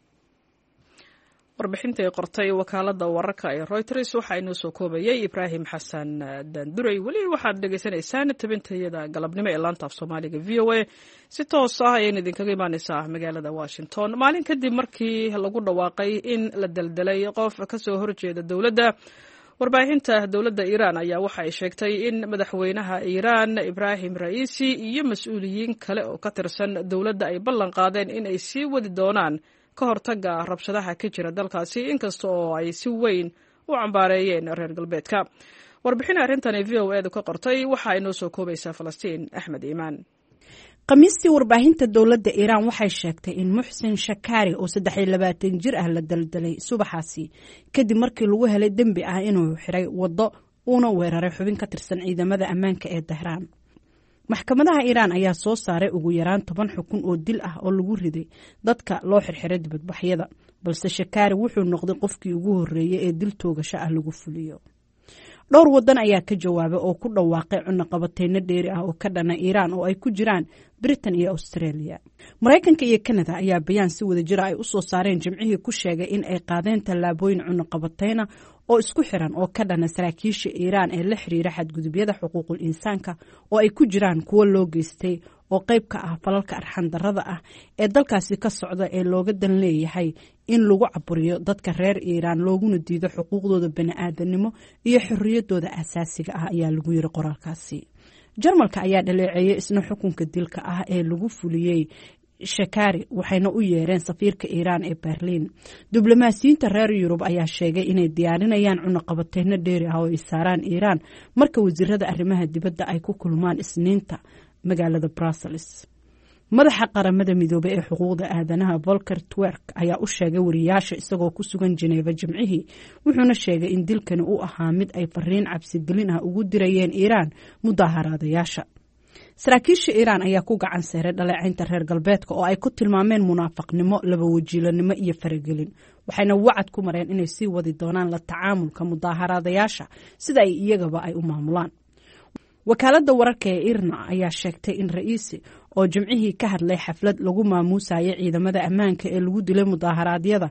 warbixintii qortay wakaaladda wararka ee Reuters waxa inoo soo koobayay Ibraahim Xasan Daanduray. weli waxaad dhegaysanaysaan tabintayada galabnimo ee laanta af Soomaaliga V O A si toos ah ayay idinkaga imaanaysaa magaalada Washington. maalin kadib markii lagu dhawaaqay in la daldalay qof ka soo horjeeda dowladda, warbaahinta dowladda Iiraan ayaa waxa ay sheegtay in madaxweynaha Iiraan Ibrahim Raisi iyo mas'uuliyiin kale oo ka tirsan dowladda ay ballan qaadeen in ay sii wadi doonaan ka hortaga rabshadaha ka jira dalkaasi, inkasta oo ay si weyn u cambaareeyeen reer galbeedka. warbixin arrintani V O A du ka qortay waxa ay noo soo koobaysaa Falastiin Axmed Iimaan. khamiistii warbaahinta dowladda Iiraan waxay sheegtay in Muxsin Shakari oo saddex iyo labaatan jir ah la daldalay subaxaasi kadib markii lagu helay dembi ah inuu xiray waddo uuna weeraray xubin ka tirsan ciidamada ammaanka ee Tehraan. maxkamadaha Iiraan ayaa soo saaray ugu yaraan toban xukun oo dil ah oo lagu riday dadka loo xirxiray dibadbaxyada, balse Shakari wuxuu noqday qofkii ugu horreeyay ee dil toogasho ah lagu fuliyo. dhowr wadan ayaa ka jawaabay oo ku dhawaaqay cunaqabateyno dheeri ah oo ka dhana Iiraan oo ay ku jiraan Britain iyo Australia. Mareykanka iyo Canada ayaa bayaan si wada jir ay u soo saareen jimcihii ku sheegay in ay qaadeen tallaabooyin cunaqabateyna oo isku xiran oo ka dhana saraakiisha Iiraan ee la xiriira xadgudubyada xuquuqul insaanka oo ay ku jiraan kuwo loo geystay oo qayb ka ah falalka arxan darrada ah ee dalkaasi ka socda ee looga dan leeyahay in lagu caburiyo dadka reer Iiraan looguna diido xuquuqdooda bani'aadanimo iyo xorriyadooda asaasiga ah ayaa lagu yiri qoraalkaasi. Jarmalka ayaa dhaleeceeyay isna xukunka dilka ah ee lagu fuliyay Shakari waxayna u yeereen safiirka Iiraan ee Berlin. diblomaasiyiinta reer Yurub ayaa sheegay inay diyaarinayaan cunaqabateyno dheeri ah oo ay saaraan Iiraan marka wasiirada arrimaha dibadda ay ku kulmaan Isniinta magaalada Brussels. madaxa qaramada midoobay ee xuquuqda aadanaha Volker Turk ayaa u sheegay wariyaasha isagoo ku sugan Geneva jimcihii, wuxuuna sheegay in dilkani uu ahaa mid ay fariin cabsigelin ah ugu dirayeen Iiraan mudaaharaadayaasha. saraakiisha Iiraan ayaa ku gacan seeray dhaleecaynta reer galbeedka oo ay ku tilmaameen munaafaqnimo, laba wajiilanimo iyo faragelin, waxayna wacad ku mareen inay sii wadi doonaan la tacaamulka mudaaharaadayaasha sida ay iyagaba ay u maamulaan. wakaaladda wararka ee Irna ayaa sheegtay in Raisi oo jimcihii ka hadlay xaflad lagu maamuusayay ciidamada ammaanka ee lagu dilay mudaharaadyada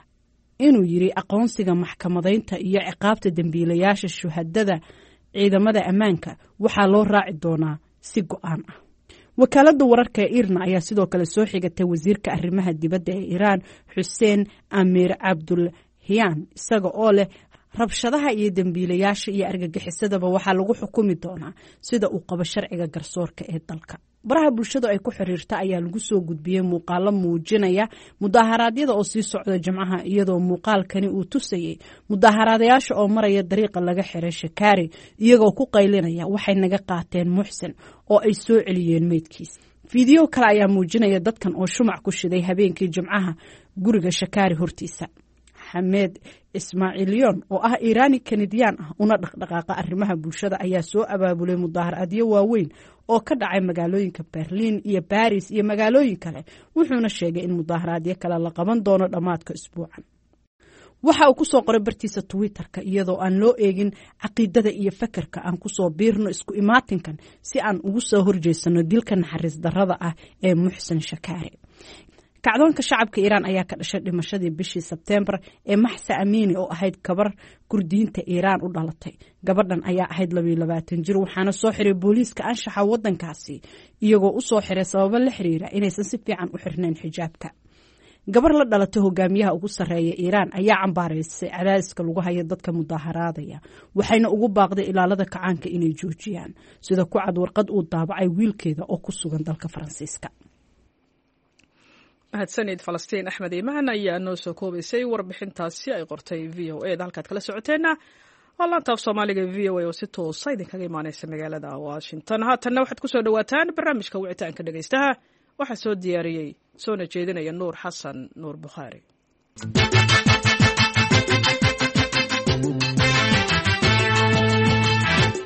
inuu yiri aqoonsiga maxkamadaynta iyo ciqaabta dambiilayaasha shuhadada ciidamada ammaanka waxaa loo raaci doonaa si go'aan ah. wakaaladda wararka ee Irna ayaa sidoo kale soo xigatay wasiirka arrimaha dibadda ee Iiraan Hussein Amir Abdullahian isaga oo leh rabshadaha iyo dambiilayaasha iyo argagixisadaba waxaa lagu xukumi doonaa sida uu qabo sharciga garsoorka ee dalka. baraha bulshada ay ku xiriirta ayaa lagu soo gudbiyey muuqaalo muujinaya mudaharaadyada oo sii socda jimcaha, iyadoo muuqaalkani uu tusayay mudaaharaadayaasha oo maraya dariiqa laga xiray Shakari iyagoo ku qaylinaya waxay naga qaateen Muxsin oo ay soo celiyeen meydkiisa. fiideo kale ayaa muujinaya dadkan oo shumac ku shiday habeenkii jimcaha guriga Shakari hortiisa. Hamed Ismaaciiliyon oo ah Iiraani Kanadiyaan ah una dhaqdhaqaaqa arrimaha bulshada ayaa soo abaabulay mudaharaadyo waaweyn oo ka dhacay magaalooyinka Berlin iyo Paris iyo magaalooyin kale, wuxuuna sheegay in mudaharaadyo kale la qaban doono dhammaadka isbuucan. waxa uu ku soo qoray bartiisa Twitter-ka iyadoo aan loo eegin caqiidada iyo fakarka aan ku soo biirno isku imaatinkan si aan ugu soo horjeesano dilka naxariis darrada ah ee Muxsin Shakari. kacdoonka shacabka Iiraan ayaa ka dhashay dhimashadii bishii Sebtembar ee Mahsa Amini oo ahayd gabar Kurdiyiinta Iiraan u dhalatay. gabadhan ayaa ahayd laba iyo labaatan jir, waxaana soo xiray booliiska anshaxa wadankaasi iyagoo u soo xiray sababo la xiriira inaysan si fiican u xirnayn xijaabka. gabar la dhalatay hogaamiyaha ugu sarreeya Iiraan ayaa cambaaraysay cadaadiska lagu hayo dadka mudaharaadaya, waxayna ugu baaqday ilaalada kacaanka inay joojiyaan, sida ku cad warqad uu daabacay wiilkeeda oo ku sugan dalka Faransiiska. mahadsanid Falastiin Axmed Iimaan ayaa noo soo koobaysay warbixintaasi ay qortay V O A da halkaad kala socoteena waa laanta af Soomaaliga V O A oo si toosa idinkaga imaanaysa magaalada Washington. haatanna waxaad ku soo dhawaataan barnaamijka wicitaanka dhagaystaha. waxaa soo diyaariyey soona jeedinaya Nuur Xasan Nuur Bukhaari.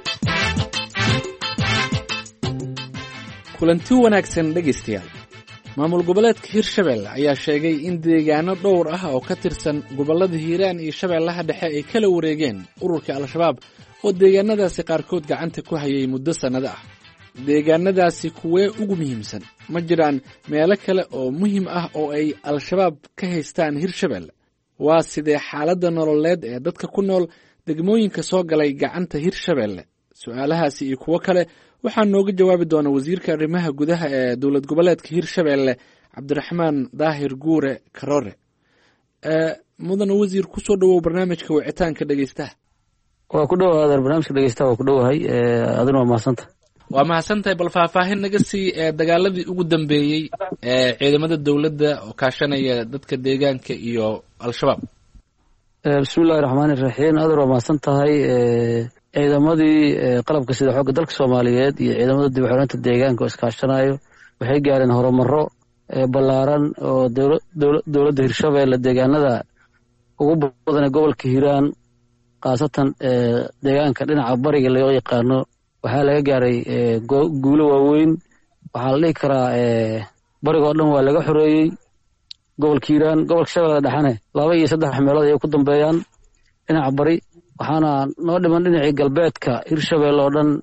kulanti wanaagsan dhegaystayaal. maamul goboleedka hirshabeelle ayaa sheegay in deegaano dhowr ah oo ka tirsan gobollada hiiraan iyo shabeellaha dhexe ay kala wareegeen ururka al-shabaab oo deegaanadaasi qaarkood gacanta ku hayay muddo sannado ah. deegaanadaasi kuwee ugu muhiimsan? ma jiraan meelo kale oo muhiim ah oo ay al-shabaab ka haystaan hirshabeelle? waa sidee xaaladda nololeed ee dadka ku nool degmooyinka soo galay gacanta hirshabeelle? su-aalahaasi iyo kuwo kale waxaa nooga jawaabi doona wasiirka arrimaha gudaha ee dowlad goboleedka hirshabeelle cabdiraxmaan daahir guure karoore. mudane wasiir, kusoo dhawow barnaamijka wicitaanka dhegeystaha. waa ku dhowaada barnaamijka dhegeystaha, waa ku dhowahay. adina waa mahadsanta waa mahadsantahay. bal faahfaahin naga sii dagaaladii ugu dambeeyey ee ciidamada dowladda oo kaashanaya dadka deegaanka iyo al-shabaab. bismillahi raxmaani raxiim. adar waa mahadsan tahay. ciidamadii qalabka sida xoogga dalka soomaaliyeed iyo ciidamada dib u xiraynta deegaanka oo iskaashanayo waxay gaareen horumaro ballaaran oo dowladda hirshabeelle deegaanada ugu badan ee gobolka hiiraan khaasatan deegaanka dhinaca bariga loo yaqaano waxaa laga gaaray guulo waaweyn. waxaa la dhihi karaa bariga oo dhan waa laga xoreeyey gobolka hiiraan. gobolka shabeelle dhexane laba iyo saddex meelood ayay ku dambeeyaan dhinaca bari, waxaana noo dhiman dhinacii galbeedka hirshabeelle oo dhan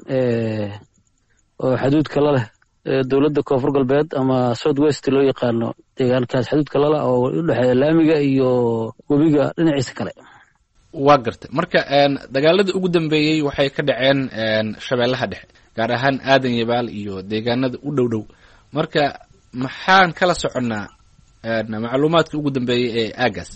oo xaduudka la leh dowladda koonfur galbeed ama south west loo yaqaano deegaankaas xaduudka lala oo u dhexeeya laamiga iyo webiga dhinaciisa kale. waa gartay. marka dagaalada ugu dambeeyey waxay ka dhaceen shabeellaha dhexe, gaar ahaan aadan yabaal iyo deegaanada u dhow dhow. marka maxaan kala soconnaa macluumaadka ugu dambeeyey ee aagaas?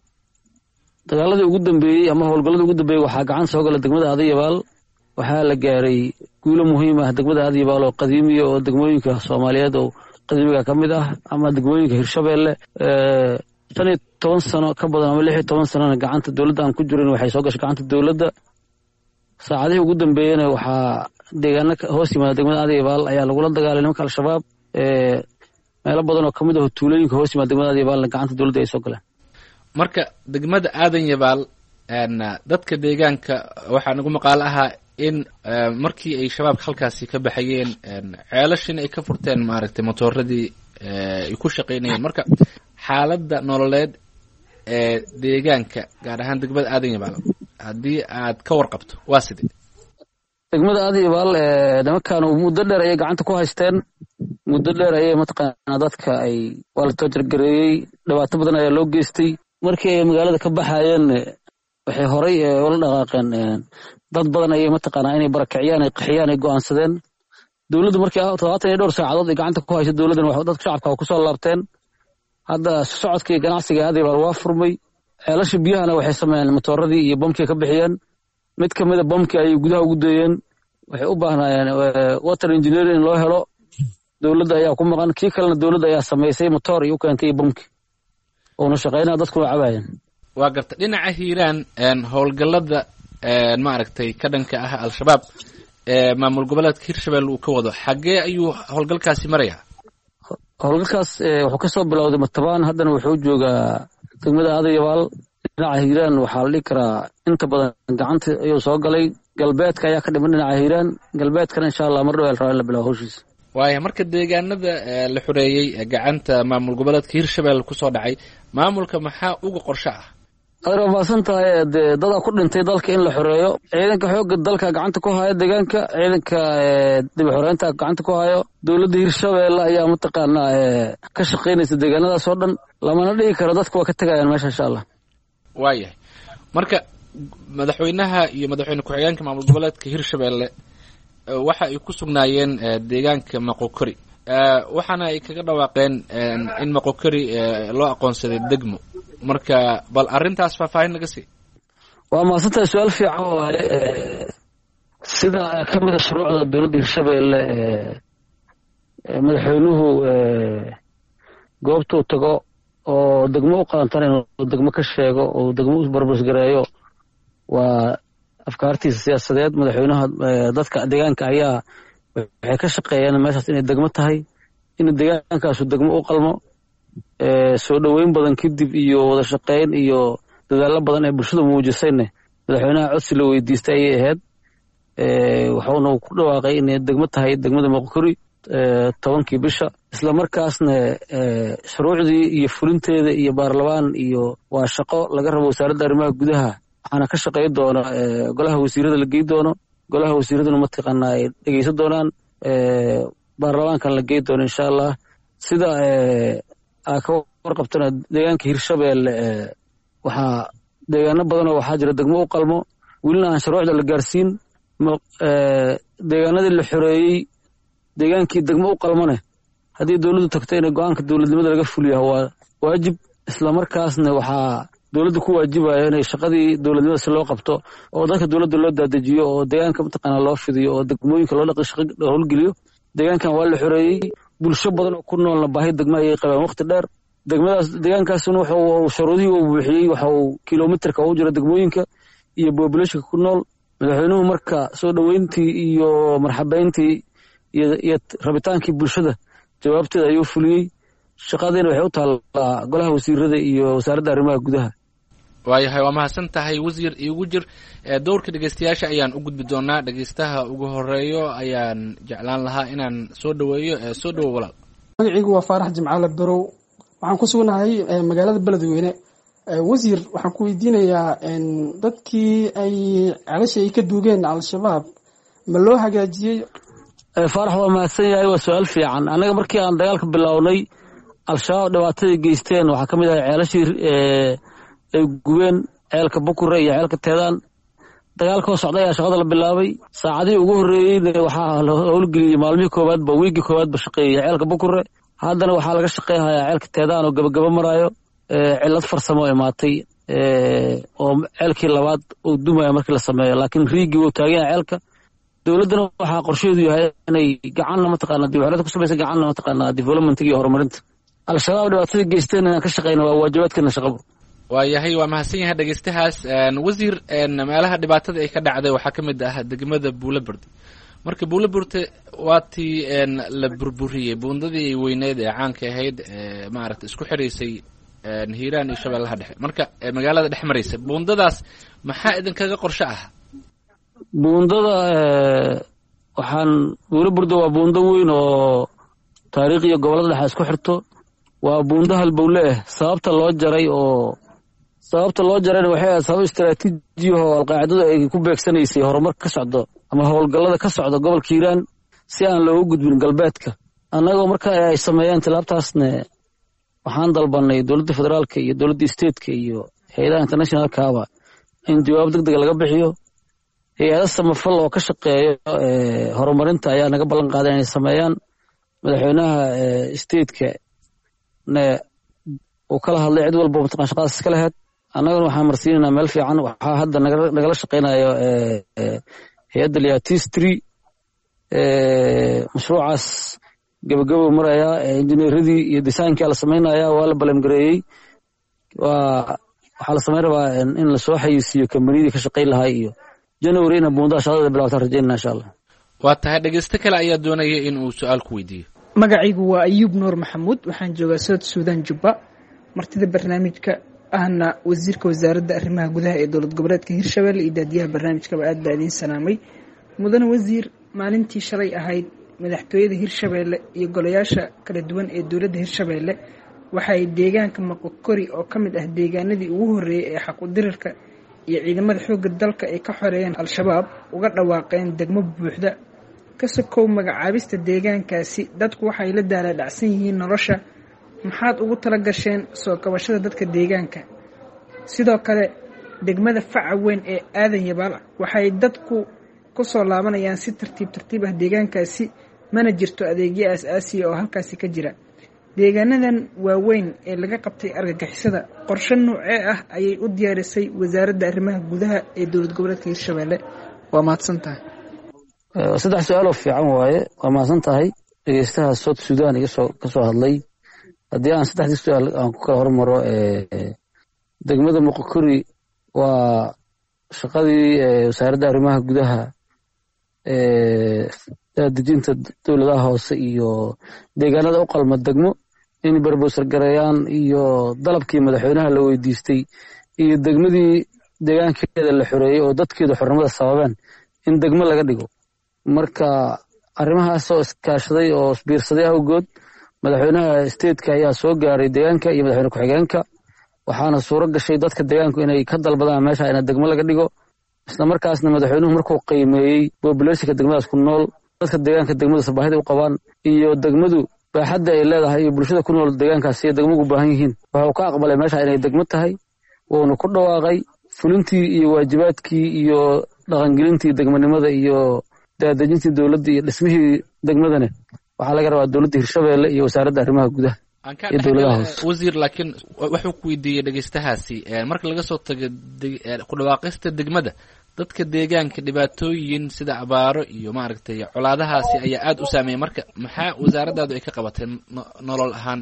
dagaaladii ugu dambeeyey ama howlgallada ugu dambeeyey waxaa gacan soo gala degmada aadayabaal. waxaa la gaaray guulo muhiim ah degmada aadayabaal oo qadiimiya oo degmooyinka soomaaliyeed oo qadiimiga ka mid ah ama degmooyinka hirshabeelle. shan iyo toban sano ka badan ama lix iyo toban sanona gacanta dowladda aan ku jirin waxay soo gashay gacanta dowladda. saacadihii ugu dambeeyena waxaa deegaano hoos yimaada degmada aadayabaal ayaa lagula dagaalay nimanka al-shabaab. meelo badan oo kamid ah tuulooyinka hoos yimaada degmada aadayabaalna gacanta dowladda ay soo galeen. marka degmada aadan yabaal dadka deegaanka waxaa nagu maqaalo ahaa in markii ay shabaabka halkaasi ka baxayeen ceelashin ay ka furteen maaragtay motooradii ay ku shaqaynayeen. marka xaaladda nololeed ee deegaanka gaar ahaan degmada aadan yabaal haddii aad ka warqabto waa sidee? degmada aadan yabaal nimankan muddo dheer ayay gacanta ku haysteen. muddo dheer ayay mataqaanaa dadka ay waa la toojargareeyey, dhibaato badan ayaa loo geystay. markii ay magaalada ka baxaayeen waxay horay ula dhaqaaqeen dad badan ayay mataqaanaa inay barakiciyaan ay qaxiyaan ay go'aansadeen. dowladdu markii todobaatan iyo dhowr saacadood ay gacanta ku hayso dowladdan dadka shacabka waa kusoo laabteen. hadda socodka iyo ganacsiga aadayabaal waa furmay. ceelasha biyahana waxay sameeyeen matooradii iyo bamkii ka bixiyeen. mid ka mida bamkii ayay gudaha ugu deeyeen. waxay u baahnaayeen water engineering in loo helo, dowladda ayaa ku maqan. kii kalena dowladda ayaa samaysay motoor iyo u keentay iyo bamki oona shaqaynaa dadku waa cabaayeen. waa garta. dhinaca hiiraan howlgallada maaragtay ka dhanka ah al-shabaab ee maamul goboleedka hirshabeelle uu ka wado, xaggee ayuu howlgalkaasi marayaa? howlgalkaas wuxuu kasoo bilowday matabaan, haddana wuxuu joogaa degmada aadayabaal. dhinaca hiiraan waxaa la dhihi karaa inta badan gacanta ayuu soo galay. galbeedka ayaa ka dhiman dhinaca hiiraan. galbeedkana insha allah mar dhow el rabaa in la bilaabo hawshiisa. waaya. marka deegaanada la xoreeyey gacanta maamul goboleedka hirshabeelle kusoo dhacay, maamulka maxaa uga qorsho ah? adar waa mahadsan tahay. dee dadaa ku dhintay dalka in la xoreeyo. ciidanka xoogga dalka gacanta ku haya deegaanka, ciidanka dib u xoreynta gacanta ku hayo. dowladda hirshabeelle ayaa mataqaanaa ka shaqaynaysa deegaanadaas oo dhan. lamana dhigi karo dadka waa ka tegayaan meesha insha allah. waayahay. marka madaxweynaha iyo madaxweyne ku-xigeenka maamul goboleedka hirshabeelle waxa ay ku sugnaayeen deegaanka maqokori, waxaana ay kaga dhawaaqeen in maqokori loo aqoonsaday degmo. marka bal arrintaas faahfaahin naga sii. waa mahadsantahay. su-aal fiican waaye. sida ka mida shuruucda dowladda hirshabeelle madaxweynuhu goobtuu tago oo degmo u qaantan inuu degmo ka sheego oo degmo u barbasgareeyo waa afkaartiisa siyaasadeed. madaxweynaha dadka deegaanka ayaa waxay ka shaqeeyeen meeshaas inay degmo tahay, in deegaankaasu degmo u qalmo. soo dhoweyn badan kadib iyo wada shaqeyn iyo dadaallo badan ee bulshada muujisayne madaxweynaha codsi la weydiistay ayay ahayd. wuxuuna ku dhawaaqay inay degmo tahay degmada maqokori. tobankii bisha isla markaasna shuruucdii iyo fulinteeda iyo baarlamaan iyo waa shaqo laga rabo wasaaradda arrimaha gudaha waxaana ka shaqayn doona golaha wasiirada la gey doono golaha wasiiraduna mataqaanaa ay dhegeysan doonaan baarlamaankan la gey doono insha allah sida aa ka warqabtana deegaanka hirshabeelle waxaa deegaano badanoo waxaa jira degmo u qalmo welina aan shuruucda la gaarsiin deegaanadii la xoreeyey deegaankii degmo u qalmane haddii dowladdu tagto inay go-aanka dowladnimada laga fuliya waa waajib islamarkaasna waxaa dowladda ku waajibaya inay shaqadii dowladnimada si loo qabto oo dadka dowladda loo daadejiyo oo deegaanka mataqaanaa loo fidiyo oo degmooyinka loo dhaqi shaqa howlgeliyo deegaankan waa la xoreeyey bulsho badan oo ku noolna baahi degma ayay qabeen waqti dheer degmadaas deegaankaasuna wuxuu shuruudihii uu buuxiyey waxa uu kilomitarka ugu jira degmooyinka iyo populationka ku nool madaxweynuhu marka soo dhoweyntii iyo marxabeyntii iyo rabitaankii bulshada jawaabteeda ayuu fuliyey shaqadiina waxay u taallaa golaha wasiirada iyo wasaaradda arrimaha gudaha waayahay waa mahadsan tahay wasiir iigu jir dowrka dhegeystayaasha ayaan u gudbi doonaa dhegeystaha ugu horeeyo ayaan jeclaan lahaa inaan soo dhoweeyo soo dhowo walaal magacaygu waa faarax jimcaale barow waxaan ku sugnahay magaalada beledweyne wasiir waxaan ku weydiinayaa dadkii ay celasha ay ka duugeen al-shabaab ma loo hagaajiyey faarax waa mahadsan yahay waa su-aal fiican annaga markii aan dagaalka bilownay al-shabaab dhibaatadii geysteen waxaa ka mid ahay ceelashii ay gubeen ceelka bukure iyo ceelka teedaan dagaalkoo socday ayaa shaqada la bilaabay saacadihii ugu horreeyeyna waxaa la howlgeliyey maalmihii koowaadba wiigii koowaadba shaqeeyey ceelka bukure haddana waxaa laga shaqeyhayaa ceelka teedaan oo gabagaba maraayo cillad farsamo imaatay oo ceelkii labaad uu dumaya markii la sameeyo laakiin riigii wuu taagan yahay ceelka dowladdana waxaa qorsheedu yahay inay gacanna mataqaanaa dibxelada ku samaysa gacanna mataqaanaa developmentiga iyo horumarinta al-shabaab dhibaatadii geysteen inaan ka shaqeyna waa waajibaadkeena shaqabo waayahay waa mahadsan yahay dhegeystahaas wasiir meelaha dhibaatada ay ka dhacday waxaa ka mid ah degmada buulaburde marka buulaburde waa tii la burburiyey buundadii weyneed ee caanka ahayd maaragta isku xiraysay hiiraan iyo shabeellaha dhexe marka magaalada dhex maraysa buundadaas maxaa idinkaga qorshe ah buundada waxaan buulaburde waa buundo weyn oo taariikh iyo gobollada dhexe isku xirto waa buundo halbowle ah sababta loo jaray oo sababta loo jarayna waxay ahayd sabab istaraatiijiyaho alqaacidadu ay ku beegsanaysay horumar ka socdo ama howlgallada ka socda gobolka hiiraan si aan looga gudbin galbeedka annagoo marka ay sameeyeen tilaabtaasna waxaan dalbanay dowladda federaalka iyo dowladda stateka iyo hay-adaha internationalkaaba in jawaab deg dega laga bixiyo hay-ada samafal oo ka shaqeeyo horumarinta ayaa naga ballan qaaday inay sameeyaan madaxweynaha stateka uu kala hadlay cid walba mataqan shaqadaas iska laheyd annagana waxaan marsiinaynaa meel fiican waxaa hadda nagala shaqaynayo hay-adda liatistry mashruucaas gabagabo marayaa injineeradii iyo designkii la samaynaya waa la balangareeyey waa waxaa la samayn rabaa in lasoo xayisiiyo kambaniyadii ka shaqayn lahaa iyo january ina buundaha shaqadada bilawtaan rajaynana insha allah waa tahay dhegeysto kale ayaa doonaya in uu su-aal ku weydiiyo magacaygu waa ayuub nuur maxamuud waxaan joogaa south suudan jubba martida barnaamijka ahna wasiirka wasaaradda arrimaha gudaha ee dowlad goboleedka hirshabelle iyo daadiyaha barnaamijkaba aad baa idiin salaamay mudane wasiir maalintii shalay ahayd madaxtooyada hirshabelle iyo golayaasha kala duwan ee dowladda hirshabelle waxay deegaanka maqokori oo ka mid ah deegaanadii ugu horreeyey ee xaqudirirka iyo ciidamada xoogga dalka ay ka xoreeyeen al-shabaab uga dhawaaqeen degmo buuxda ka sokow magacaabista deegaankaasi dadku waxay la daalaadhacsan yihiin nolosha maxaad ugu tala gasheen soo kabashada dadka deegaanka sidoo kale degmada faca weyn ee aadan yabaal waxay dadku ku soo laabanayaan si tartiib tartiib ah deegaankaasi mana jirto adeegyo aas-aasiya oo halkaasi ka jira deegaanadan waaweyn ee laga qabtay argagixisada qorshe noocee ah ayay u diyaarisay wasaaradda arrimaha gudaha ee dowlad goboleedka hirshabelle waa mahadsan tahay saddex su-aaloo fiican waaye waa mahadsan tahay dhegeystaha south sudan igasoo ka soo hadlay haddii aan saddexdii su-aal aan ku kala hormaro degmada muqokori waa shaqadii wasaaradda arrimaha gudaha dejinta dowladaha hoose iyo deegaanada u qalma degmo in barbowsar gareeyaan iyo dalabkii madaxweynaha la weydiistay iyo degmadii deegaankeeda la xoreeyey oo dadkeeda xornimada sababeen in degmo laga dhigo marka arrimahaasoo iskaashaday oo isbiirsaday awgood madaxweynaha stateka ayaa soo gaaray deegaanka iyo madaxweyne ku-xigeenka waxaana suuro gashay dadka deegaanku inay ka dalbadaan meesha ina degmo laga dhigo isla markaasna madaxweynuhu markuu qiimeeyey populationka degmadaas ku nool dadka deegaanka degmadaas baahida u qabaan iyo degmadu baaxadda ay leedahay iyo bulshada ku nool deegaankaas iyo degmo ugu baahan yihiin wuxuu ka aqbalay meesha inay degmo tahay wuuna ku dhawaaqay fulintii iyo waajibaadkii iyo dhaqangelintii degmanimada iyo daadejintii dowladda iyo dhismihii degmadane waxaa laga rabaa dowladda hirshabeelle iyo wasaaradda arrimaha gudaha iyo dowladaha hoose wasiir laakiin wuxuu ku weydiiyey dhegeystahaasi marka laga soo tago ku dhawaaqista degmada dadka deegaanka dhibaatooyin sida abaaro iyo maaragtay colaadahaasi ayaa aad u saameeyay marka maxaa wasaaraddaadu ay ka qabatay nolol ahaan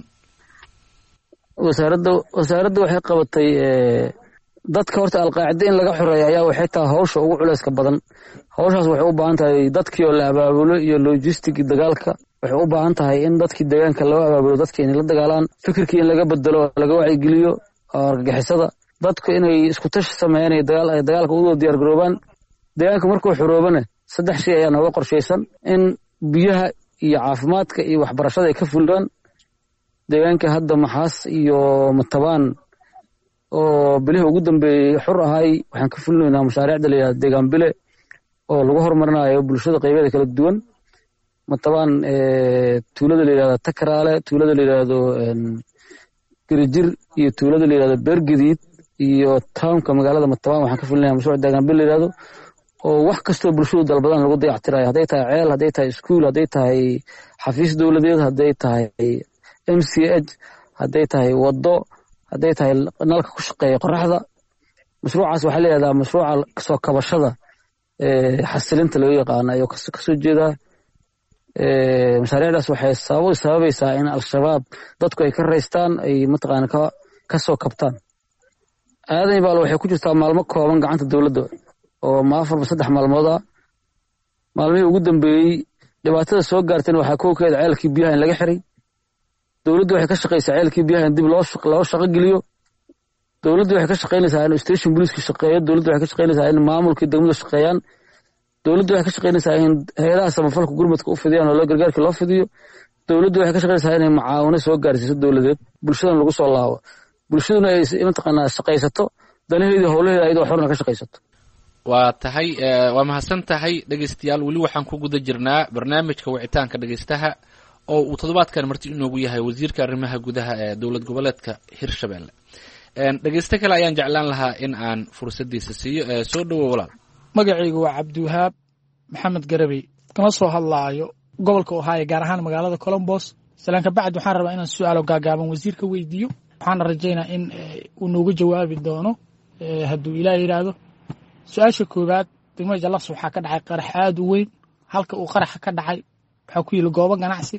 wasaaradda wasaaradda waxay qabatay dadka horta alqaacida in laga xoreeyo ayaa waxay tahay hawsha ugu culayska badan hawshaas waxay u baahan tahay dadkii oo la abaabulo iyo logistic dagaalka waxay u baahan tahay in dadkii deegaanka loo abaabulo dadkii inay la dagaalaan fikirkii in laga bedelo laga wacyigeliyo argagixisada dadku inay isku tashi sameeyaan ay dagaal ay dagaalka u diyaar garoobaan deegaanka markuu xuroobana saddex shay ayaa nooga qorshaysan in biyaha iyo caafimaadka iyo waxbarashada ay ka fulaan deegaanka hadda maxaas iyo matabaan oo bilihii ugu dambeeyey xur ahay waxaan ka fulinaynaa mashaariicda la yidhahdo deegaan bile oo lagu horumarinayo bulshada qaybeeda kala duwan matabaan tuulada la yidhahdo takaraale tuulada la yidhahdo garijir iyo tuulada la yidhahdo beergadiid iyo townka magaalada matabaan waxaan ka fulinayaa mashruuc deegaan bile la yidhahdo oo wax kastoo bulshadu dalbadaan lagu dayactirayo hadday tahay ceel hadday tahay iskuul hadday tahay xafiis dowladeed hadday tahay m c h hadday tahay waddo hadday tahay nalka ku shaqeeya qoraxda mashruucaas waxaa la yidhahdaa mashruuca kasoo kabashada xasilinta loo yaqaano ayuu kasoo jeedaa mashaariicdaas waxay sabab sababaysaa in al-shabaab dadku ay ka raystaan ay mataqaana ka kasoo kabtaan aadan baal waxay ku jirtaa maalmo kooban gacanta dowladda oo ma afarba saddex maalmood ah maalmihii ugu dambeeyey dhibaatada soo gaarteen waxaa kowkeeda ceelkii biyaha in laga xiray dowladdu waxay ka shaqaysaa ceelkii biyaha in dib loo loo shaqo geliyo dowladdu waxay ka shaqaynaysaa in station police shaqeeyo dowladdu waxay ka shaqaynaysaa in maamulkii degmada shaqeeyaan dowladdu waxay ka shaqaynaysaa in hay'adaha samafalka gurmadka u fidiyaan oo loo gargaarka loo fidiyo dowladdu waxay ka shaqaynaysaa inay mucaawino soo gaarsiiso dowladeed bulshadan lagu soo laabo bulshaduna ay mataqaanaa shaqaysato danaheedii howlaheeda ayadoo xorna ka shaqaysato waa tahay waa mahadsan tahay dhegeystayaal weli waxaan ku guda jirnaa barnaamijka wicitaanka dhegeystaha oo uu toddobaadkan marti inoogu yahay wasiirka arrimaha gudaha ee dowlad goboleedka hirshabelle dhegeysto kale ayaan jeclaan lahaa in aan fursadiisa siiyo soo dhowo walaal magacaygu waa cabdiwahaab maxamed garabey kama soo hadlaayo gobolka ohaayo gaar ahaan magaalada colombos salaanka bacd waxaan rabaa inaan su-aalo gaagaaban wasiirka weydiiyo waxaana rajaynaa in uu noogu jawaabi doono hadduu ilaah yidhaahdo su-aasha koowaad degmada jallaqsi waxaa ka dhacay qarax aada u weyn halka uu qaraxa ka dhacay waxaa ku yili goobo ganacsi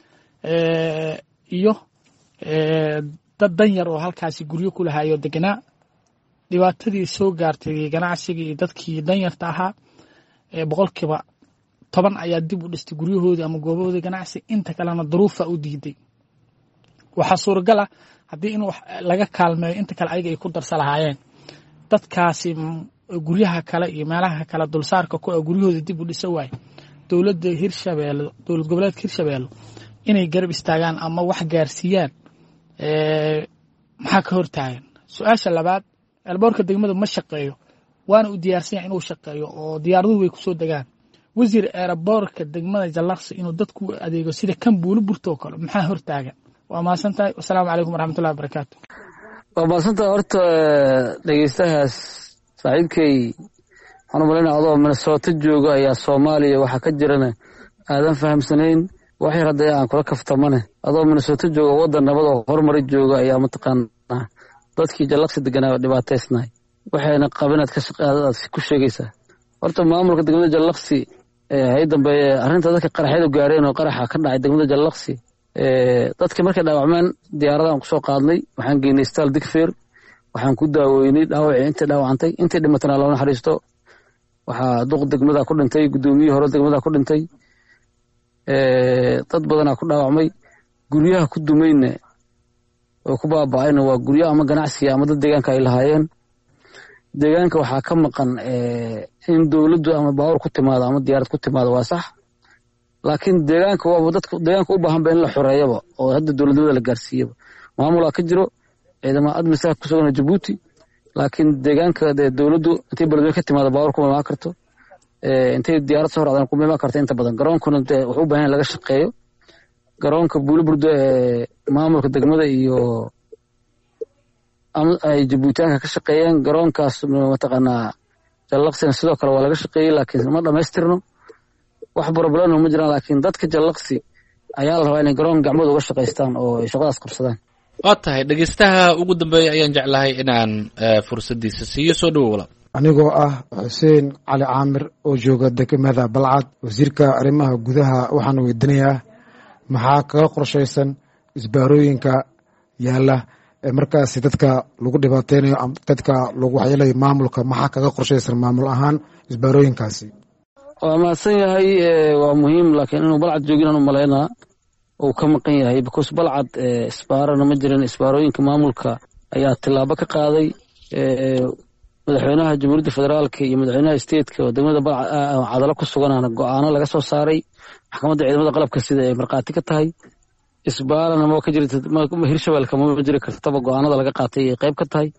iyo dad dan yar oo halkaasi guryo ku lahayo deganaa dhibaatadii soo gaartay ganacsigii iyo dadkii danyarta ahaa boqolkiiba toban ayaa dib u dhistay guryahoodii ama goobahoodii ganacsi inta kalena duruufa u diiday waxaa suuragal ah haddii in laga kaalmeeyo inta kale ayaga ay ku darsa lahaayeen dadkaasi guryaha kale iyo meelaha kale dulsaarka ku ah guryahooda dib u dhisa waaye dowladda hirshabeelle dowlad goboleedka hirshabeelle inay garab istaagaan ama wax gaarsiiyaan maxaa ka hortaagan su-aasha labaad elboorka degmada ma shaqeeyo waana u diyaarsan yahay inuu shaqeeyo oo diyaaraduhu way kusoo degaan wasiir eeraboorka degmada jallaqsi inuu dadku adeego sida kan buulo burto oo kale maxaa hortaagan waa mahadsan tahay wasalaamu calaykum waraxmatullahi wabarakaatu waa mahadsan tahay horta dhegeystahaas saaxiibkay waxaan u malaynaa adoo minnesota jooga ayaa soomaaliya waxaa ka jirana aadan fahamsanayn wax yar hadda aan kula kaftamane adoo minnesota jooga waddan nabad oo horumari jooga ayaa mataqaanaa dadkii jallaqsi deganaa dhibaataysnahay waxayna qabinaad ka shaqaadaad ku sheegaysaa horta maamulka degmada jallaqsi hay dambeeye arrinta dadka qaraxyadu gaareen oo qaraxa ka dhacay degmada jallaqsi dadka markay dhaawacmeen diyaaradaan kusoo qaadnay waxaan geynay staal digfeer waxaan ku daaweynay dhaawacii intay dhaawacantay intay dhimatana loo naxariisto waxaa duq degmada ku dhintay guddoomiyihii hore degmada ku dhintay dad badanaa ku dhaawacmay guryaha ku dumayna oo ku baaba'ayna waa guryo ama ganacsiga ama dad deegaanka ay lahaayeen deegaanka waxaa ka maqan in dowladdu ama baawur ku timaado ama diyaarad ku timaado waa sax laakiin deegaanka waa dadka deegaanka u baahan ba in la xoreeyaba oo hadda dowladnimada la gaarsiiyaba maamulaa ka jiro ciidamada admisa ku sugan Djibouti laakiin deegaanka dowladdu intay beledweyne ka timaado baabuur kuma ma karto ee intay diyaarad soo raacdan kuma ma karto inta badan garoonkuna wuxuu u baahan yahay laga shaqeeyo garoonka Buuliburdo ee maamulka degmada iyo am ay Djiboutianka ka shaqeeyeen garoonkaas mataqaanaa Jallaqsina sidoo kale waa laga shaqeeyay laakiin ma dhameystirno wax problem ma jiraan laakiin dadka Jallaqsi ayaa la rabaa inay garoon gacmooda uga shaqeystaan oo ay shaqadaas qabsadaan waa tahay dhageystaha ugu dambeeya ayaan jeclahay inaan fursadiisa siiyo soo dhawow anigoo ah Xuseen Cali Caamir oo jooga degmada Balcad wasiirka arrimaha gudaha waxaan weydiinayaa maxaa kaga qorshaysan isbaarooyinka yaala ee markaas dadka lagu dhibaateynayo dadka lagu waxyeelayo maamulka maxaa kaga qorshaysan maamul ahaan isbaarooyinkaasi waa maasan yahay waa muhiim laakiin inuu Balcad joogin aan u maleynaa oo ka maqan yahay because Balcad isbaarana ma jirin isbaarooyinka maamulka ayaa tilaabo ka qaaday madaxweynaha Jamhuuriyadda Federaalka iyo madaxweynaha state-ka oo degmada Balcad cadalo ku suganana go'aano laga soo saaray maxkamadda ciidamada qalabka sida ay marqaati ka tahay isbaarana ma ka jirto Hirshabeelka ma jiri kartaba go'aanada laga qaatay ay qayb ka tahay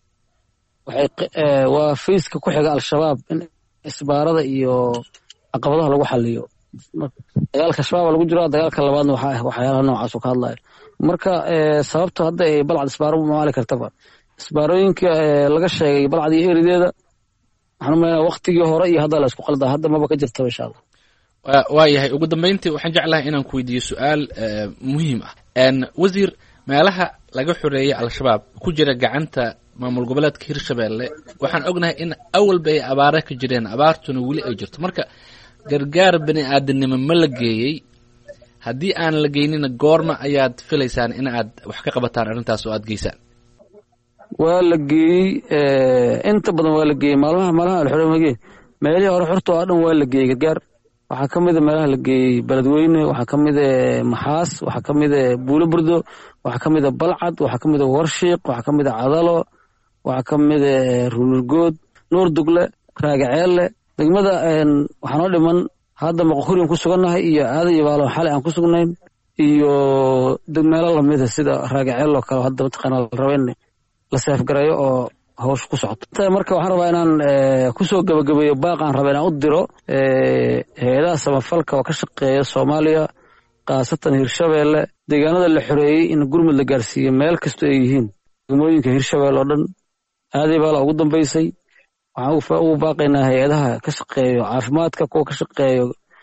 waxay waa fiiska ku xiga al-shabaab in isbaarada iyo caqabadaha lagu xalliyo dagaalka shabaab lagu jiro dagaalka labaadna waxa waxyaalaha noocaas oo ka hadlaya marka sababta hadda ay Balcad isbaaro ma maali kartaba isbaarooyinka laga sheegay Balcad iyo erideeda waxaan u maleeyaa waqtigii hore iyo hadda la isku qaldaa hadda maba ka jirto insha Allah waa yahay ugu dambeyntii waxaan jeclahay inaan ku weydiiyo su'aal muhiim ah een wasiir meelaha laga xoreeyay al-shabaab ku jira gacanta maamul goboleedka Hirshabeelle waxaan ognahay in awalba ay abaara ka jireen abaartuna weli ay jirto marka gargaar bani aadanimo ma la geeyay haddii aan la geynin goorma ayaad filaysaan in aad wax ka qabataan arrintaas oo aad geysaan waa la geeyey inta badan waa la geeyey maalmaha maalmaha la xoreeyay magee meelihii hore xorta oo dhan waa la geeyey gargaar waxaa ka mid ah meelaha la geeyey beledweyne waxaa ka mid ah maxaas waxaa ka mid ah Buuliburdo waxaa ka mid ah Balcad waxaa ka mid ah Warshiiq waxaa ka mid ah Cadalo waxaa ka mid ah Ruulgood Nuur Dugle Raagaceelle degmada waxaan oo dhiman hadda maqooriin ku sugannahay iyo aaday baalo xalay aan ku sugnayn iyo degmada lamid ah sida Raagaceelle kale hadda taqaanaa la rabeen la saaf gareeyo oo hawsh ku socoto marka waxaan rabaa inaan ku soo gabagabeeyo baaqan rabaa inaan u diro hay'adaha samafalka oo ka shaqeeya Soomaaliya qaasatan Hirshabeelle deegaanada la xoreeyay in gurmud la gaarsiiyo meel kasta ay yihiin degmooyinka Hirshabeelle oo dhan aaday baa ugu dambeysay waxaan ugu baaqaynaa hay'adaha ka shaqeeyo caafimaadka kuwa ka shaqeeyo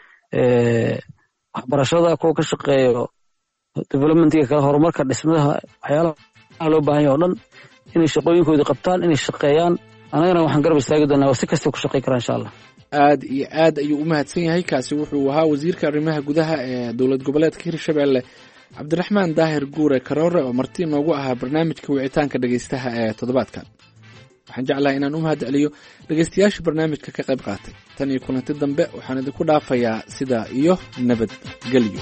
waxbarashada kuwa ka shaqeeyo developmentiga kala horumarka dhismaha waxyaalaha loo baahan yahay oo dhan inay shaqooyinkooda qabtaan inay shaqeeyaan anagana waxaan garab istaagi doonaa waa si kasta ku shaqeyn karaa insha Allah aad iyo aad ayuu u mahadsan yahay kaasi wuxuu ahaa wasiirka arrimaha gudaha ee dowlad goboleedka Hirshabeelle Cabdiraxmaan Daahir Guure Karoore oo marti noogu ahaa barnaamijka wicitaanka dhageystaha ee toddobaadkan waxaan jeclahay inaan u mahadceliyo dhageystayaasha barnaamijka ka qayb qaatay tan iyo kulanti dambe waxaan idinku dhaafayaa sida iyo nabadgelyo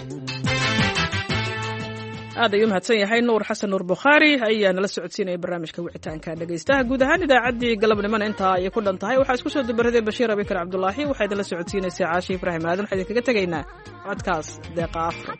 aad ayuu mahadsan yahay Nuur Xasan Nuur Bukhari ayaa nala socodsiinaya barnaamijka wicitaanka dhageystaha guud ahaan idaacaddii galabnimada intaa ay ku dhan tahay waxaa isku soo dabaraday Bashiir Abikar Cabdullaahi waxay idinla socodsiinaysaa Caashi Ibraahim Aadan waxaan idinkaga tegaynaa codkaas deeqa afro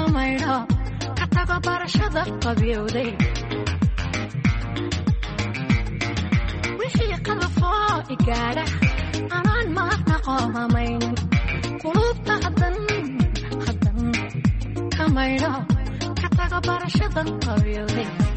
barashada qabyowday igaadha anaan maafna qoomamaynin qulubta haddan haddan ka maydho ka taga barashadan qabyolay